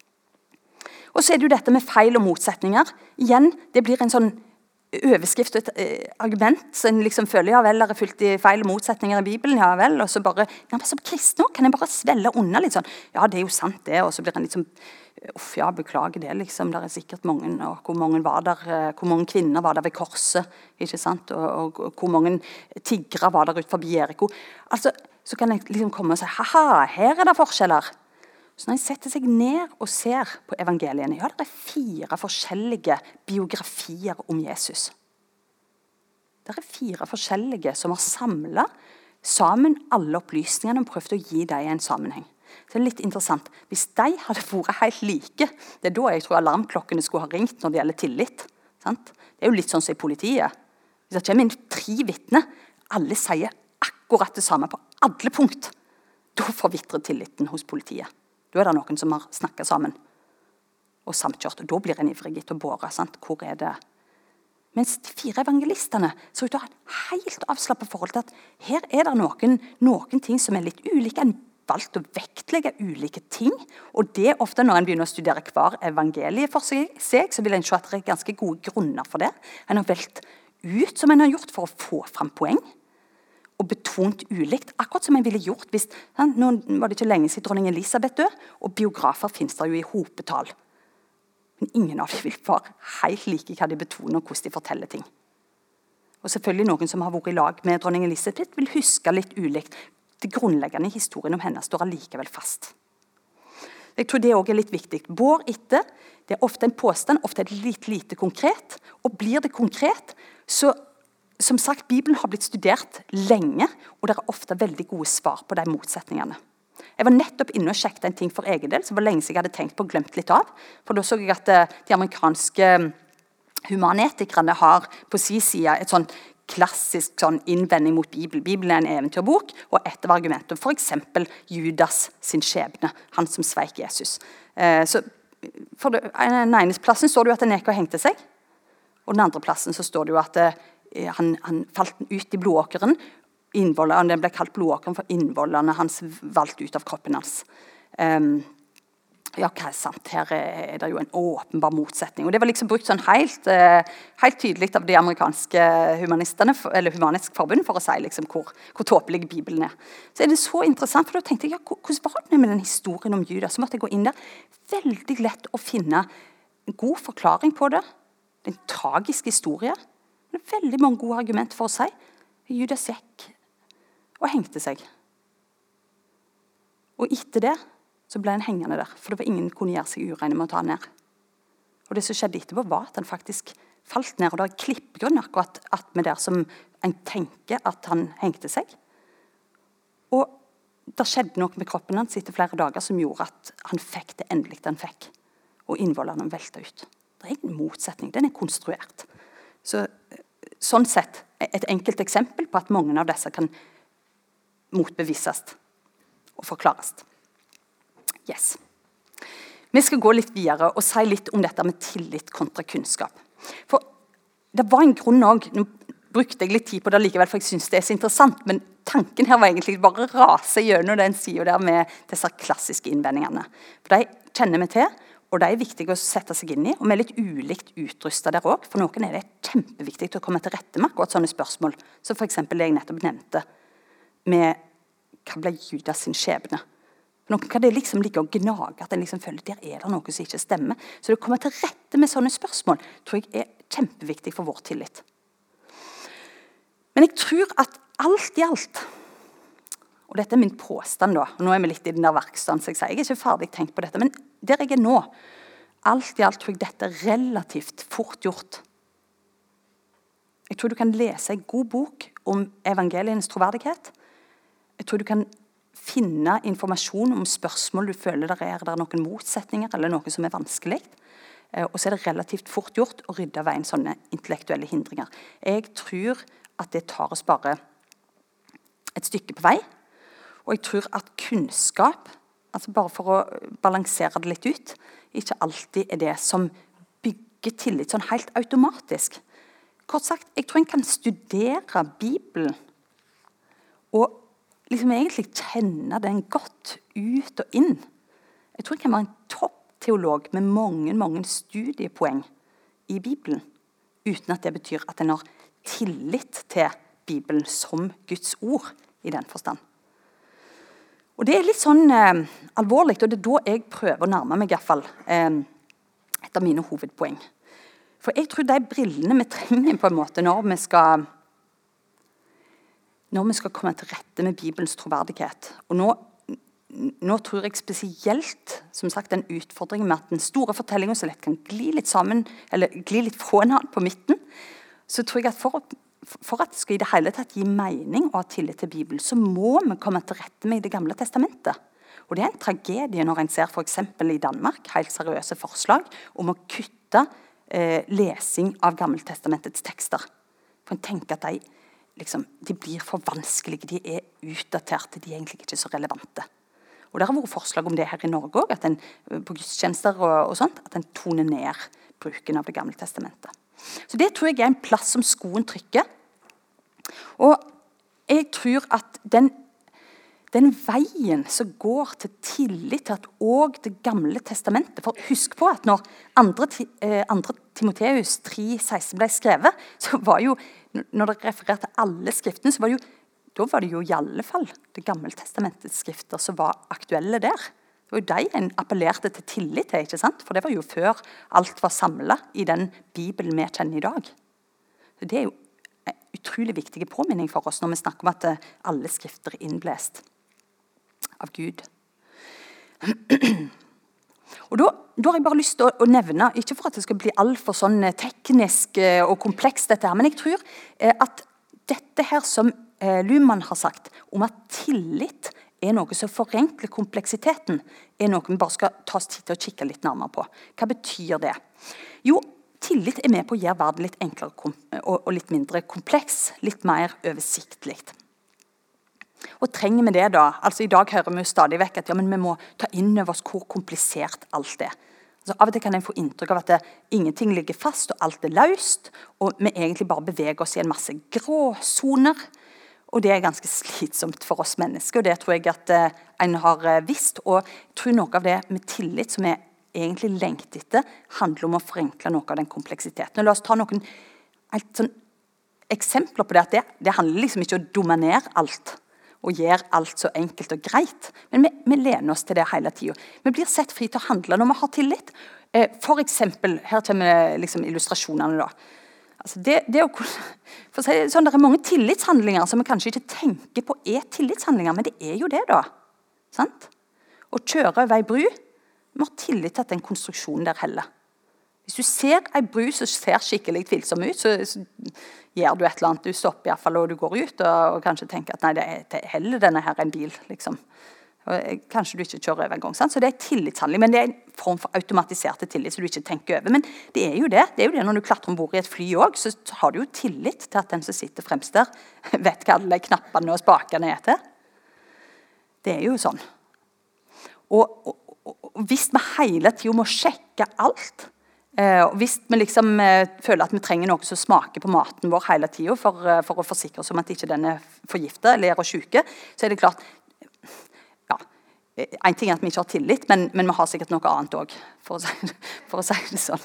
Og så er det jo dette med feil og motsetninger. Igjen, det blir en sånn overskrift og et eh, argument, så en liksom føler, ja vel, er det fullt i feil og motsetninger i Bibelen, ja vel, og så bare, ja, men som kristne kan en bare svelle unna litt sånn, ja, det er jo sant det, og så blir en liksom, uff, ja, beklager det, liksom, der er sikkert mange, og hvor mange var der, hvor mange kvinner var der ved korset, ikke sant, og, og, og hvor mange tigre var der ut forbi Jericho. Altså, så kan jeg liksom komme og si, haha, her er det forskjeller. Så når jeg setter seg ned og ser på evangeliene, ja, det er fire forskjellige biografier om Jesus. Det er fire forskjellige som har samlet sammen alle opplysningene og prøvd å gi dem en sammenheng. Så det er litt interessant. Hvis de hadde vært helt like, det er da jeg tror alarmklokkene skulle ha ringt når det gjelder tillit. Sant? Det er jo litt sånn som i politiet. Hvis det kommer inn tre vitner, alle sier akkurat det samme på alle punkt, da forvitrer tilliten hos politiet. Da er det noen som har snakket sammen og samkjørt, og da blir en ivrig etter å bore. Sant? Hvor er det? Mens de fire evangelistene så ut til å ha et helt avslappet forhold til at her er det noen, noen ting som er litt ulike. En valgt å vektlegge ulike ting, og det ofte når en begynner å studere hver evangelie for seg, så vil en se at det er ganske gode grunner for det. En har valgt ut som en har gjort for å få frem poeng, og betont ulikt, akkurat som en ville gjort hvis, ja, nå var det ikke lenge siden dronning Elisabeth død, og biografer finnes der jo i hopetall. Men ingen av dem vil være helt like hva de betoner og hvordan de forteller ting. Og selvfølgelig noen som har vært i lag med dronning Elisabeth vil huske litt ulikt. Det grunnleggende i historien om henne står allikevel fast. Jeg tror det også er litt viktig. Bår etter, det er ofte en påstand, ofte er det litt lite konkret, og blir det konkret, så som sagt, Bibelen har blitt studert lenge, og det er ofte veldig gode svar på de motsetningene. Jeg var nettopp inne og sjekket en ting for egen del, som var lenge siden jeg hadde tenkt på og glemt litt av. For da så jeg at de amerikanske humanetikerne har på sin side et sånn klassisk sånn innvending mot Bibelen. Bibelen er en eventyrbok, og et av argumentene, for eksempel Judas sin skjebne, han som sveik Jesus. Så for den ene plassen står det jo at den ikke hengte seg, og den andre plassen så står det jo at Han, han falt ut i blodåkeren, den ble kalt blodåkeren for innvollene hans valgt ut av kroppen hans. Um, ja, hva er sant? Her er det jo en åpenbar motsetning. Og det var liksom brukt sånn helt, uh, helt tydelig av de amerikanske humanistene, eller Humanisk Forbund, for å si liksom hvor, hvor tåpelig Bibelen er. Så er det så interessant, for da tenkte jeg, ja, hvordan var det med den historien om Judas? Så måtte jeg gå inn der. Veldig lett å finne en god forklaring på det. Det er en tragisk historie. Det er veldig mange gode argumenter for å si. Judas gikk og hengte seg. Og etter det så ble han hengende der, for det var ingen kunne gjøre seg ureine med å ta han ned. Og det som skjedde etterpå var at han faktisk falt ned, og det er klippegrunn akkurat at med der som en tenker at han hengte seg. Og det skjedde noe med kroppen hans etter flere dager som gjorde at han fikk det endelig han fikk. Og innvollene veltet ut. Det er ingen motsetning, den er konstruert. Så, sånn sett, et enkelt eksempel på at mange av disse kan motbevises og forklares. Yes. Vi skal gå litt videre og si litt om dette med tillit kontra kunnskap. For det var en grunn også, nå brukte jeg litt tid på det likevel, for jeg synes det er så interessant, men tanken her var egentlig bare å rase gjennom den siden der med disse klassiske innvendingene. For de kjenner vi til, og de er viktige å sette seg inn i, og vi er litt ulikt utrustet der også. For noen er det kjempeviktig å komme til rette med akkurat sånne spørsmål, som for eksempel det jeg nettopp nevnte, med hva ble Judas sin skjebne? Noen kan det liksom ligge og gnage, at en liksom føler der er det noe som ikke stemmer. Så det å komme til rette med sånne spørsmål tror jeg er kjempeviktig for vår tillit. Men jeg tror at alt i alt, og dette er min påstand da, og nå er vi litt i den der verkstaden, så jeg sier, jeg er ikke ferdig tenkt på dette, men der jeg er nå, alt i alt tror jeg dette er relativt fort gjort. Jeg tror du kan lese en god bok om evangeliens troverdighet. Jeg tror du kan finne informasjon om spørsmål du føler der er, der er noen motsetninger eller noe som er vanskelig. Og så er det relativt fort gjort å rydde av veien sånne intellektuelle hindringer. Jeg tror at det tar oss bare et stykke på vei. Og jeg tror at kunnskap, altså bare for å balansere det litt ut, ikke alltid er det som bygger tillit sånn helt automatisk. Kort sagt, jeg tror en kan studere Bibelen og liksom egentlig kjenne den godt ut og inn. Jeg tror jeg kan være en toppteolog med mange, mange studiepoeng i Bibelen, uten at det betyr at en har tillit til Bibelen som Guds ord i den forstand. Og det er litt sånn eh, alvorlig, og det er da jeg prøver å nærme meg i hvert fall eh, et av mine hovedpoeng. For jeg tror de brillene vi trenger på en måte når vi skal når vi skal komme til rette med Bibelens troverdighet. Og nå, nå tror jeg spesielt, som sagt, den utfordringen med at den store fortellingen så lett kan gli litt sammen, eller gli litt fra en annen på midten, så tror jeg at for, for at det skal i det hele tatt gi mening og ha tillit til Bibelen, så må vi komme til rette med i det gamle testamentet. Og det er en tragedie når en ser for eksempel i Danmark helt seriøse forslag om å kutte eh, lesing av gammeltestamentets tekster. For en tenker at de Liksom, de blir for vanskelige, de er utdaterte, de er egentlig ikke så relevante. Og det har vært forslag om det her i Norge også, at en, på gudstjenester og, og sånt, at en toner ned bruken av det gamle testamentet. Så det tror jeg er en plass som skoen trykker. Og jeg tror at den, den veien som går til tillit til at også det gamle testamentet, for husk på at når andre, eh, andre Timoteus tre seksten ble skrevet, så var jo når det refererte alle skriftene, så var det jo, da var det jo i alle fall det gamle testamentets skrifter som var aktuelle der. Det var jo de en appellerte til tillit til, ikke sant? For det var jo før alt var samlet i den Bibelen vi kjenner i dag. Så det er jo en utrolig viktig påminning for oss når vi snakker om at alle skrifter er innblæst av Gud. Og da, da har jeg bare lyst til å, å nevne, ikke for at det skal bli alt for sånn teknisk og komplekst dette her, men jeg tror eh, at dette her som eh, Luhmann har sagt, om at tillit er noe som forenkler kompleksiteten, er noe vi bare skal ta oss tid til å kikke litt nærmere på. Hva betyr det? Jo, tillit er med på å gjøre verden litt enklere og, og litt mindre kompleks, litt mer oversiktlig. Og trenger vi det da? Altså I dag hører vi jo stadig vekk at ja, men vi må ta inn over oss hvor komplisert alt er. Altså, av og til kan jeg få inntrykk av at det, ingenting ligger fast og alt er løst, og vi egentlig bare beveger oss i en masse gråsoner, og det er ganske slitsomt for oss mennesker, og det tror jeg at eh, en har visst, og jeg tror noe av det med tillit som er egentlig lengt etter, handler om å forenkle noe av den kompleksiteten. Og la oss ta noen sånn, eksempler på det, at det, det handler liksom ikke om å dominere alt, og gjør alt så enkelt og greit. Men vi, vi lener oss til det hele tiden. Vi blir sett fri til å handle når vi har tillit. Eh, for eksempel, her kommer liksom illustrasjonene da. Altså det, det er jo, for å si, sånn, det er mange tillitshandlinger som vi kanskje ikke tenker på er tillitshandlinger, men det er jo det da. Sant? Å kjøre over ei bru, vi har tillit til at den konstruksjonen der heller. Hvis du ser en bru som ser skikkelig tvilsom ut, så, så gjør du et eller annet. Du stopper i hvert fall, og du går ut, og, og kanskje tenker at nei, det er, det er heller denne her en bil, liksom. Og, kanskje du ikke kjører over en gang, sant? Så det er tillitshandling, men det er en form for automatiserte tillit, så du ikke tenker over. Men det er jo det. Det er jo det når du klatrer ombord i et fly også, så har du jo tillit til at den som sitter fremst der, vet hva alle knappene og spakene er til. Det er jo sånn. Og, og, og, og hvis vi hele tiden må sjekke alt, Uh, hvis vi liksom uh, føler at vi trenger noe som smaker på maten vår hele tiden for, uh, for å forsikre oss om at ikke den er forgiftet eller er syke, så er det klart, ja, en ting er at vi ikke har tillit, men, men vi har sikkert noe annet også, for å si, for å si det sånn.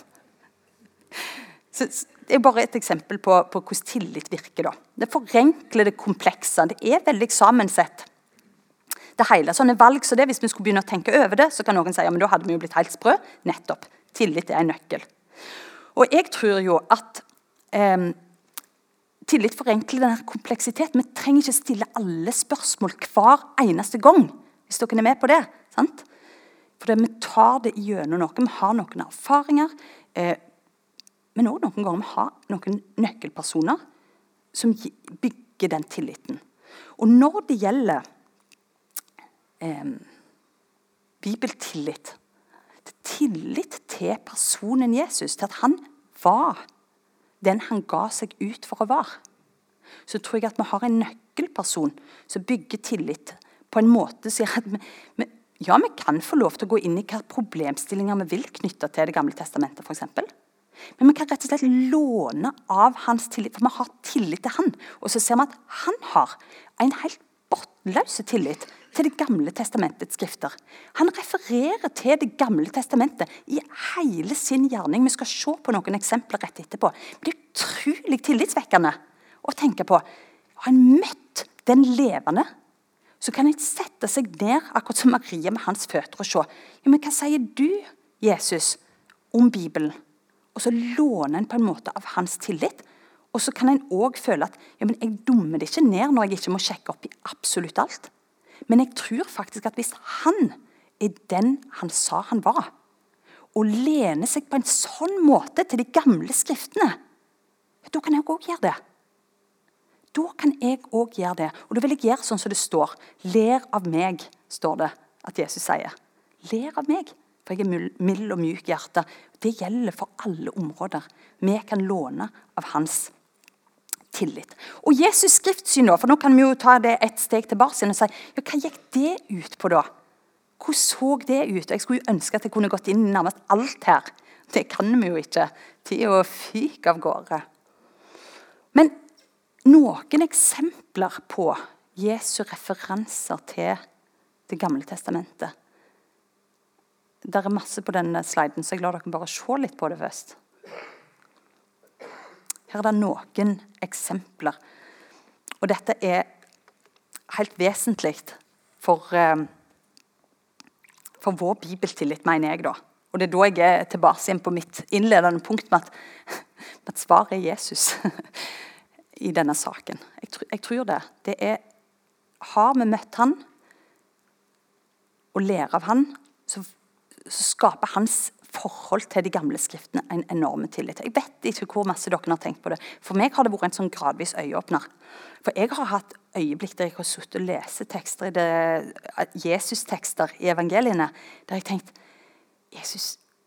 Så, det er bare et eksempel på, på hvordan tillit virker da. Det forenkler det komplekse, det er veldig sammensett. Det hele sånne valg, så det hvis vi skulle begynne å tenke over det, så kan noen si, ja, men da hadde vi jo blitt helt sprø, nettopp. Tillit er en nøkkel. Og jeg tror jo at eh, tillit forenkler denne kompleksiteten. Vi trenger ikke stille alle spørsmål hver eneste gang, hvis dere er med på det. Sant? For vi tar det gjennom noe. Vi har noen erfaringer, eh, men også noen ganger vi har noen nøkkelpersoner som bygger den tilliten. Og når det gjelder eh, bibeltillit, tillit til personen Jesus, til at han var den han ga seg ut for å være, så tror jeg at vi har en nøkkelperson som bygger tillit på en måte som gjør at vi, vi, ja, vi kan få lov til å gå inn i hva problemstillinger vi vil knytte til det gamle testamentet, for eksempel. Men vi kan rett og slett låne av hans tillit, for vi har tillit til han. Og så ser vi at han har en helt bortløse tillit til det gamle testamentets skrifter. Han refererer til det gamle testamentet i hele sin gjerning. Vi skal se på noen eksempler rett etterpå. Men det er utrolig tillitsvekkende å tenke på. Har en møtt den levende, så kan en sette seg ned, akkurat som Maria med hans føtter, og se. Ja, men hva sier du, Jesus, om Bibelen? Og så låner en på en måte av hans tillit. Og så kan en også føle at ja, men jeg dummer det ikke ned når jeg ikke må sjekke opp i absolutt alt. Men jeg tror faktisk at hvis han er den han sa han var, og lener seg på en sånn måte til de gamle skriftene, da kan jeg også gjøre det. Da kan jeg også gjøre det. Og da vil jeg gjøre sånn som det står. Ler av meg, står det at Jesus sier. Ler av meg, for jeg er mild og mjuk hjerte. Det gjelder for alle områder. Vi kan låne av hans tillit. Og Jesus skriftsyn da, for nå kan vi jo ta det et steg tilbake og si, ja, hva gikk det ut på da? Hvordan så det ut? Jeg skulle jo ønske at jeg kunne gått inn i nærmest alt her. Det kan vi jo ikke. Tid å fyke av gårde. Men noen eksempler på Jesu referanser til det gamle testamentet. Det er masse på denne sliden, så jeg lar dere bare se litt på det først. Her er det noen eksempler. Og dette er helt vesentlig for, for vår bibeltillit, mener jeg da. Og det er da jeg er tilbake igjen på mitt innledende punkt med at, med at svaret er Jesus i denne saken. Jeg, jeg tror det. Det er, har vi møtt han og lærer av han, så, så skaper hans forhold til de gamle skriftene en enorm tillit. Jeg vet ikke hvor masse dere har tenkt på det. For meg har det vært en sånn gradvis øyeåpner. For jeg har hatt øyeblikk der jeg har suttet og lese tekster i det, Jesus-tekster i evangeliene, der jeg tenkte, Jesus,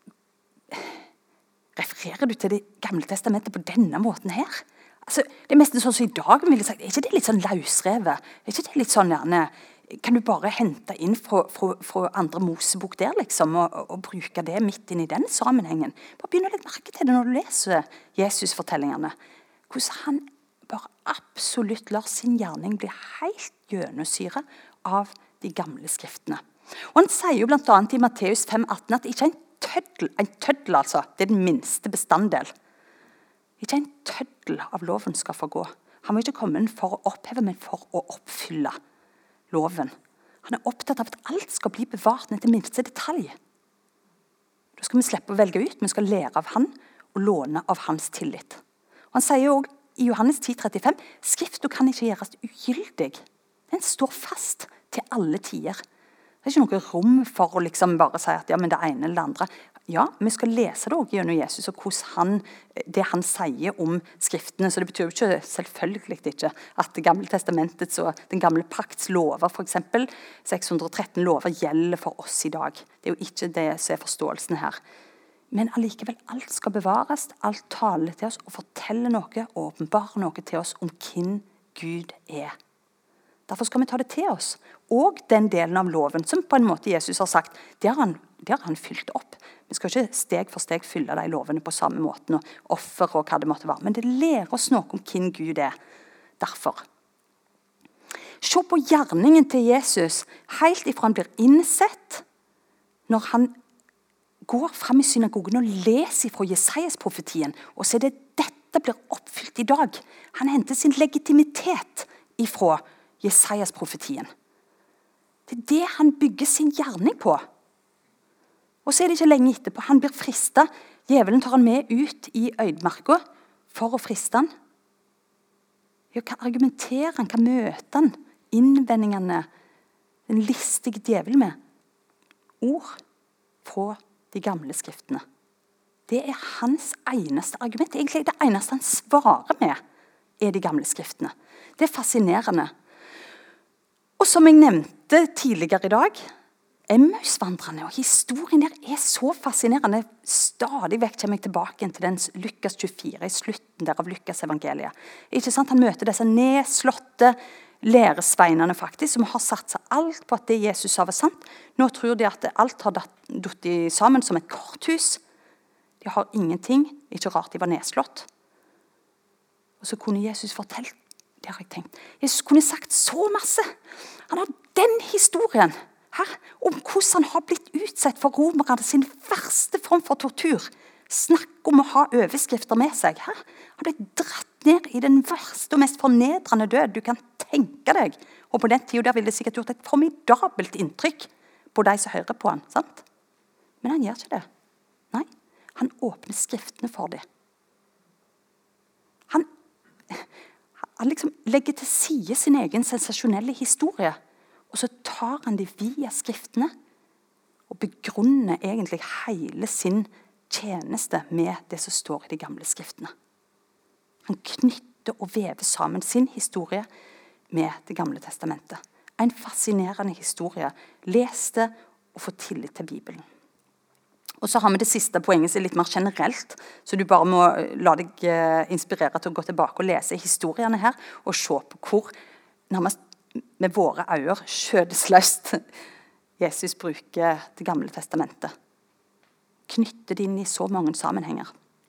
refererer du til det gamle testamentet på denne måten her? Altså, det er mest sånn som i dag ville sagt, er ikke det litt sånn løsrevet? Er ikke det litt sånn, gjerne, kan du bare hente inn fra, fra, fra andre Mosebok der, liksom, og, og bruke det midt inn i den sammenhengen? Bare begynn å legge merke til det når du leser Jesus-fortellingene. Hvordan han bare absolutt lar sin gjerning bli helt gjennomsyret av de gamle skriftene. Og han sier jo blant annet i Matteus fem atten at ikke en tøddel, en tøddel altså, det er den minste bestanddel. Ikke en tøddel av loven skal forgå. Han var ikke kommet for å oppheve, men for å oppfylle loven. Han er opptatt av at alt skal bli bevart ned til minste detalj. Da skal vi slippe å velge ut, men vi skal lære av han og låne av hans tillit. Og han sier også i Johannes ti trettifem, skriften kan ikke gjøres ugyldig. Den står fast til alle tider. Det er ikke noe rom for å liksom bare si at ja, men det ene eller det andre. Ja, vi skal lese det også gjennom Jesus og hvordan han, det han sier om skriftene. Så det betyr jo ikke selvfølgelig ikke at det gamle testamentets og den gamle pakts lover, for eksempel seks hundre og tretten lover, gjelder for oss i dag. Det er jo ikke det som er forståelsen her. Men allikevel, alt skal bevares, alt taler til oss og forteller noe og åpenbarer noe til oss om hvem Gud er. Derfor skal vi ta det til oss. Og den delen av loven som på en måte Jesus har sagt, det har han, det har han fylt opp. Vi skal ikke steg for steg fylle de lovene på samme måten, og offer og hva det måtte være. Men det lærer oss noe om hvem Gud er. Derfor. Se på gjerningen til Jesus, helt ifra han blir innsett, når han går frem i synagogen og leser fra Jesajas-profetien, og så er det dette blir oppfylt i dag. Han henter sin legitimitet ifra Jesajas-profetien. Det er det han bygger sin gjerning på. Og så er det ikke lenge etterpå. Han blir fristet. Djevelen tar han med ut i øydemarka for å friste han. Ja, hva argumenterer han? Hva møter han? Innvendingene. Den listige djevel med. Ord fra de gamle skriftene. Det er hans eneste argument. Egentlig det eneste han svarer med er de gamle skriftene. Det er fascinerende. Og som jeg nevnte tidligere i dag, Emmausvandrerne og historien der er så fascinerende. Stadig vekk kommer jeg tilbake til den Lukas tjuefire, i slutten der av Lukas evangeliet. Ikke sant? Han møter disse nedslåtte læresveinene faktisk, som har satt seg alt på at det Jesus sa var sant. Nå tror de at alt har datt sammen som et korthus. De har ingenting, ikke rart de var nedslått. Og så kunne Jesus fortelle, det har jeg tenkt, Jesus kunne sagt så masse. Han har den historien her, om hvordan han har blitt utsett for romerne sin verste form for tortur. Snakk om å ha overskrifter med seg. Her. Han ble dratt ned i den verste og mest fornedrende død du kan tenke deg. Og på den tiden der ville det sikkert gjort et formidabelt inntrykk på de som hører på han. Sant? Men han gjør ikke det. Nei, han åpner skriftene for dem. Han, han liksom legger til side sin egen sensasjonelle historie. Og så tar han de via skriftene og begrunner egentlig hele sin tjeneste med det som står i de gamle skriftene. Han knytter og vever sammen sin historie med det gamle testamentet. En fascinerende historie. Les det og få tillit til Bibelen. Og så har vi det siste poenget som er litt mer generelt, så du bare må la deg inspirere til å gå tilbake og lese historiene her, og se på hvor nærmest med våre øyne skjødesløst Jesus bruker det gamle testamentet. Knytter det inn i så mange sammenhenger.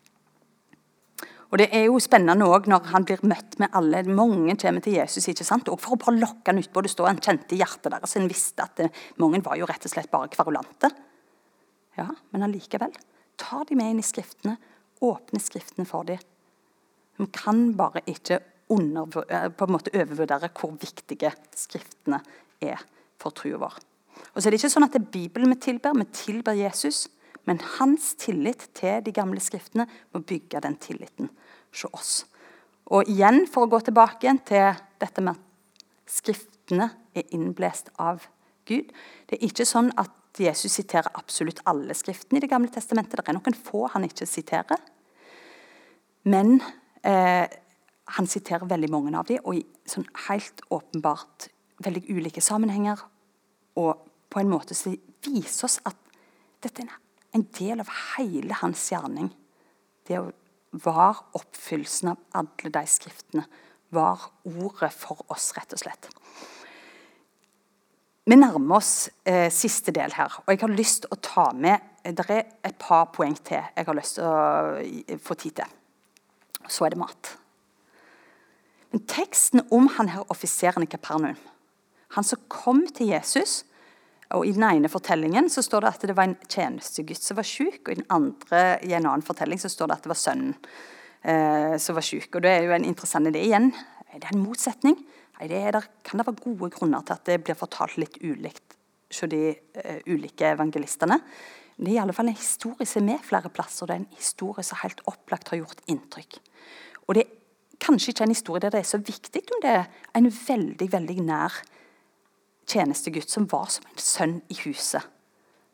Og det er jo spennende også når han blir møtt med alle, mange kommer til Jesus, ikke sant? Og for å bare lokke han ut på det står, han kjente i hjertet deres, han visste at det, mange var jo rett og slett bare kverulante. Ja, men allikevel, ta de med inn i skriftene, åpne skriftene for dem. De kan bare ikke under, på en måte overvurdere hvor viktige skriftene er for troen vår. Og så er det ikke sånn at det er Bibelen vi tilber, vi tilber Jesus, men hans tillit til de gamle skriftene må bygge den tilliten hos oss. Og igjen, for å gå tilbake til dette med at skriftene er innblest av Gud, det er ikke sånn at Jesus siterer absolutt alle skriftene i det gamle testamentet. Det er noen få han ikke siterer, men eh, han siterer veldig mange av dem, og i sånn helt åpenbart veldig ulike sammenhenger, og på en måte så viser oss at dette er en del av hele hans gjerning. Det var oppfyllelsen av alle de skriftene, var ordet for oss, rett og slett. Vi nærmer oss eh, siste del her, og jeg har lyst til å ta med, det er et par poeng til jeg har lyst til å få tid til. Så er det mat. Men teksten om han her offiseren i Kapernaum, han som kom til Jesus, og i den ene fortellingen så står det at det var en tjenestegutt som var syk, og i den andre, i en annen fortelling så står det at det var sønnen eh, som var syk. Og det er jo en interessant idé igjen. Er det en motsetning? Nei, det er der, kan det være gode grunner til at det blir fortalt litt ulikt hos de uh, ulike evangelistene. Det er i alle fall en historie som er med flere plasser, og det er en historie som helt opplagt har gjort inntrykk. Og det er kanskje ikke en historie der det er så viktig om det er en veldig, veldig nær tjenestegutt som var som en sønn i huset.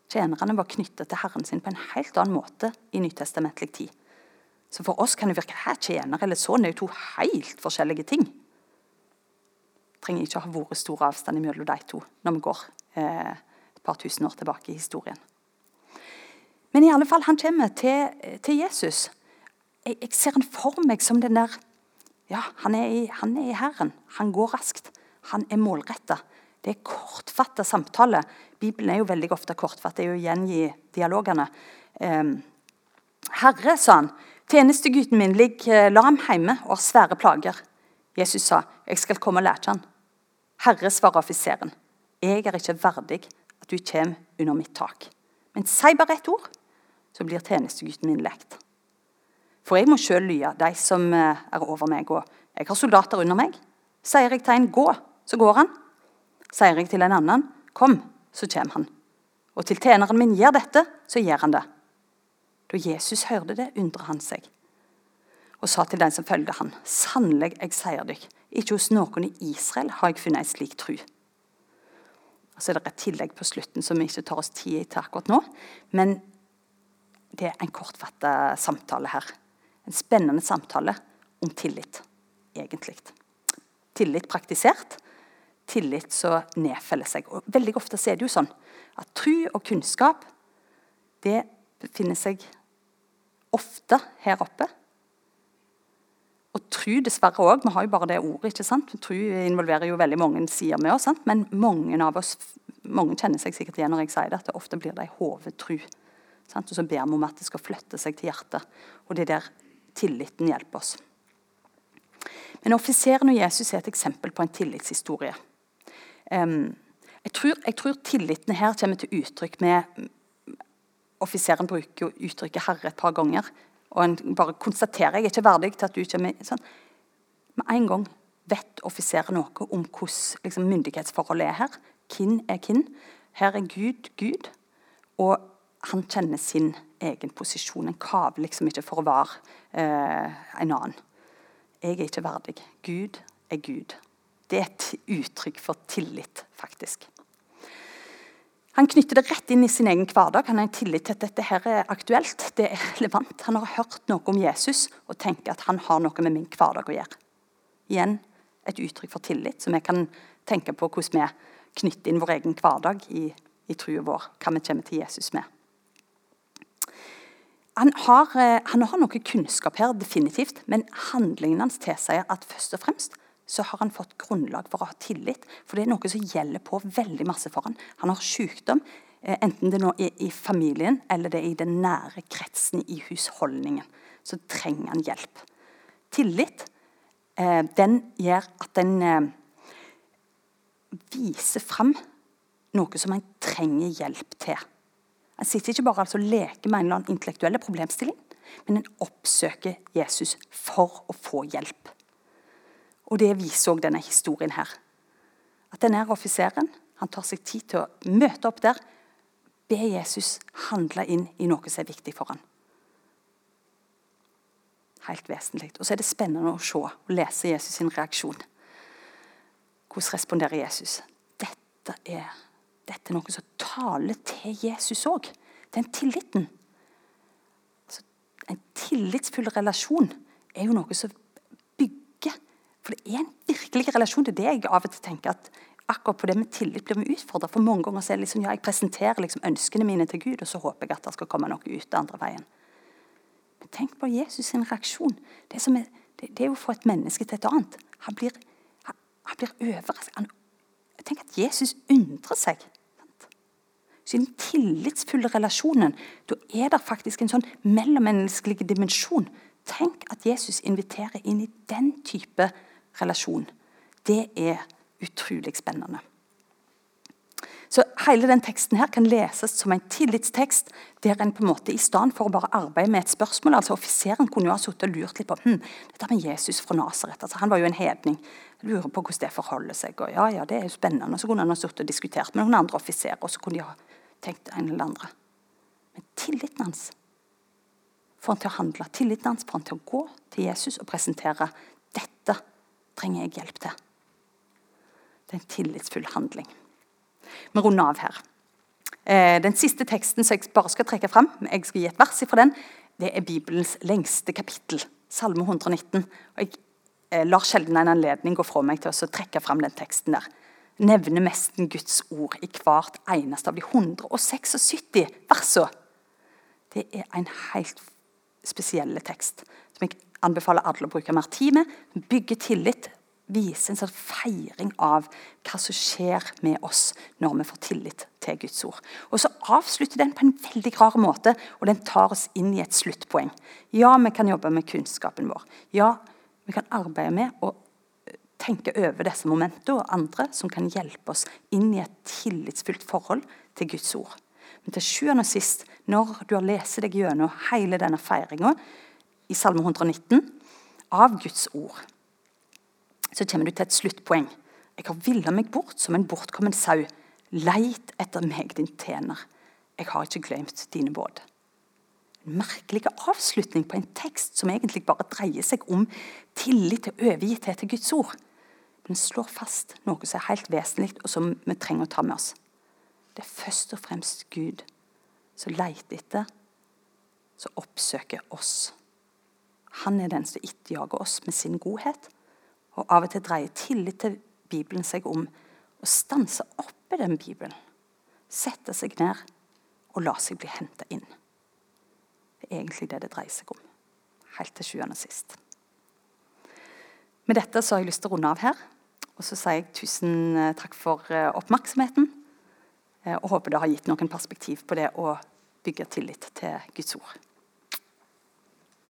Tjenerne var knyttet til Herren sin på en helt annen måte i nytestamentlig tid. Så for oss kan det virke her tjener eller sånn, det er jo to helt forskjellige ting. Det trenger ikke å ha vært stor avstand mellom de to når vi går eh, et par tusen år tilbake i historien. Men i alle fall, han kommer til, til Jesus. Jeg, jeg ser han for meg som den der, ja, han er, i, han er i Herren. Han går raskt. Han er målrettet. Det er kortfattet samtale. Bibelen er jo veldig ofte kortfattet, det er jo igjen i dialogene. Um, Herre, sa han, tjenestegutten min ligger lam hjemme og har svære plager. Jesus sa, jeg skal komme og lære han. Herre, svarer offiseren, jeg er ikke verdig at du kommer under mitt tak. Men si bare et ord, så blir tjenestegutten min lekt. For jeg må selv lye de som er over meg, og jeg har soldater under meg. Sier jeg til en gå, så går han. Sier jeg til en annen, kom, så kommer han. Og til tjeneren min gjør dette, så gjør han det. Da Jesus hørte det, undret han seg. Og sa til den som følger han, sannelig jeg sier deg, ikke hos noen i Israel har jeg funnet en slik tro. Og så er det et tillegg på slutten som vi ikke tar oss tid til akkurat nå, men det er en kortfattet samtale her. En spennende samtale om tillit, egentlig. Tillit praktisert, tillit så nedfeller seg. Og veldig ofte er det jo sånn at tro og kunnskap, det befinner seg ofte her oppe. Og tro dessverre også, vi har jo bare det ordet, ikke sant? Tro involverer jo veldig mange sider med oss, sant? Men mange av oss, mange kjenner seg sikkert igjen når jeg sier det, at det ofte blir det hovedtro. Sant? Og så ber vi om at det skal flytte seg til hjertet, og det er der tilliten hjelper oss. Men offiseren og Jesus er et eksempel på en tillitshistorie. Um, jeg, tror, jeg tror tilliten her kommer til uttrykk med, offiseren bruker jo uttrykket herre et par ganger, og en bare konstaterer, jeg er ikke verdig til at du kommer sånn. Med en gang vet offiseren noe om hvordan liksom, myndighetsforholdet er her. Hvem er hvem? Her er Gud, Gud, og han kjenner sin egen posisjon. En kaver liksom ikke for å være eh, en annen. Jeg er ikke verdig. Gud er Gud. Det er et uttrykk for tillit, faktisk. Han knytter det rett inn i sin egen hverdag. Han har en tillit til at dette her er aktuelt. Det er relevant. Han har hørt noe om Jesus og tenker at han har noe med min hverdag å gjøre. Igjen et uttrykk for tillit, så vi kan tenke på hvordan vi knytter inn vår egen hverdag i, i troen vår, hva vi kommer til Jesus med. Han har, han har noe kunnskap her, definitivt, men handlingen hans tilsier at først og fremst så har han fått grunnlag for å ha tillit, for det er noe som gjelder på veldig masse for han. Han har sykdom, enten det nå er i familien eller det er i den nære kretsen i husholdningen, så trenger han hjelp. Tillit, den gjør at den viser frem noe som han trenger hjelp til. Han sitter ikke bare altså og leker med en eller annen intellektuelle problemstilling, men han oppsøker Jesus for å få hjelp. Og det viser også denne historien her. At denne offiseren, han tar seg tid til å møte opp der, be Jesus handle inn i noe som er viktig for han. Helt vesentlig. Og så er det spennende å se og lese Jesus sin reaksjon. Hvordan responderer Jesus? Dette er, dette er noe som taler til Jesus også. Den tilliten. Altså, en tillitsfull relasjon er jo noe som bygger. For det er en virkelig relasjon til det jeg av og til tenker at akkurat på det med tillit blir vi utfordret. For mange ganger så er det liksom, ja, jeg presenterer liksom ønskene mine til Gud, og så håper jeg at det skal komme noe ut den andre veien. Men tenk på Jesus sin reaksjon. Det, som er, det, det er jo for et menneske til et annet. Han blir, han, han blir overrasket. Han, jeg tenker at Jesus undrer seg. Så i den tillitsfulle relasjonen, da er det faktisk en sånn mellommenneskelig dimensjon. Tenk at Jesus inviterer inn i den type relasjon. Det er utrolig spennende. Så hele den teksten her kan leses som en tillitstekst, der en på en måte i stedet for å bare arbeide med et spørsmål, altså offiseren kunne jo ha suttet og lurt litt på, hm, dette med Jesus fra Nazaret, altså han var jo en hedning, lurer på hvordan det forholder seg, og ja, ja, det er jo spennende, og så kunne han ha suttet og diskutert med noen andre offiserer, og så kunne de ha tenkt en eller andre. Men tilliten hans, får han til å handle, tilliten hans får han til å gå til Jesus og presentere, dette trenger jeg hjelp til. Det er en tillitsfull handling. Vi runder av her. Eh, den siste teksten som jeg bare skal trekke frem, jeg skal gi et vers fra den, det er Bibelens lengste kapittel, Salme hundre og nitten. Og jeg eh, lar sjelden en anledning gå fra meg til å trekke frem den teksten der. Nevner mesten Guds ord i hvert eneste av de hundre og syttiseks versene. Det er en helt spesiell tekst, som jeg anbefaler alle å bruke mer tid med. Bygge tillit, vise en sånn feiring av hva som skjer med oss når vi får tillit til Guds ord. Og så avslutter den på en veldig rar måte, og den tar oss inn i et sluttpoeng. Ja, vi kan jobbe med kunnskapen vår. Ja, vi kan arbeide med å tenke over disse momentene og andre som kan hjelpe oss inn i et tillitsfullt forhold til Guds ord. Men til sjuende og sist, når du har lest deg gjennom hele denne feiringen i Salme hundre og nitten av Guds ord, så kommer du til et sluttpoeng. Jeg har villet meg bort som en bortkommen sau. Leit etter meg, din tjener. Jeg har ikke glemt dine båd. En merkelig avslutning på en tekst som egentlig bare dreier seg om tillit og overgitthet til Guds ord. Den slår fast noe som er helt vesentlig, og som vi trenger å ta med oss. Det er først og fremst Gud som leter etter, som oppsøker oss. Han er den som etterjager oss med sin godhet, og av og til dreier tillit til Bibelen seg om å stanse opp i den Bibelen, sette seg ned og la seg bli hentet inn. Det er egentlig det det dreier seg om, helt til sjuende og sist. Med dette så har jeg lyst til å runde av her, og så sier jeg tusen takk for oppmerksomheten, og håper det har gitt noen perspektiv på det å bygge tillit til Guds ord.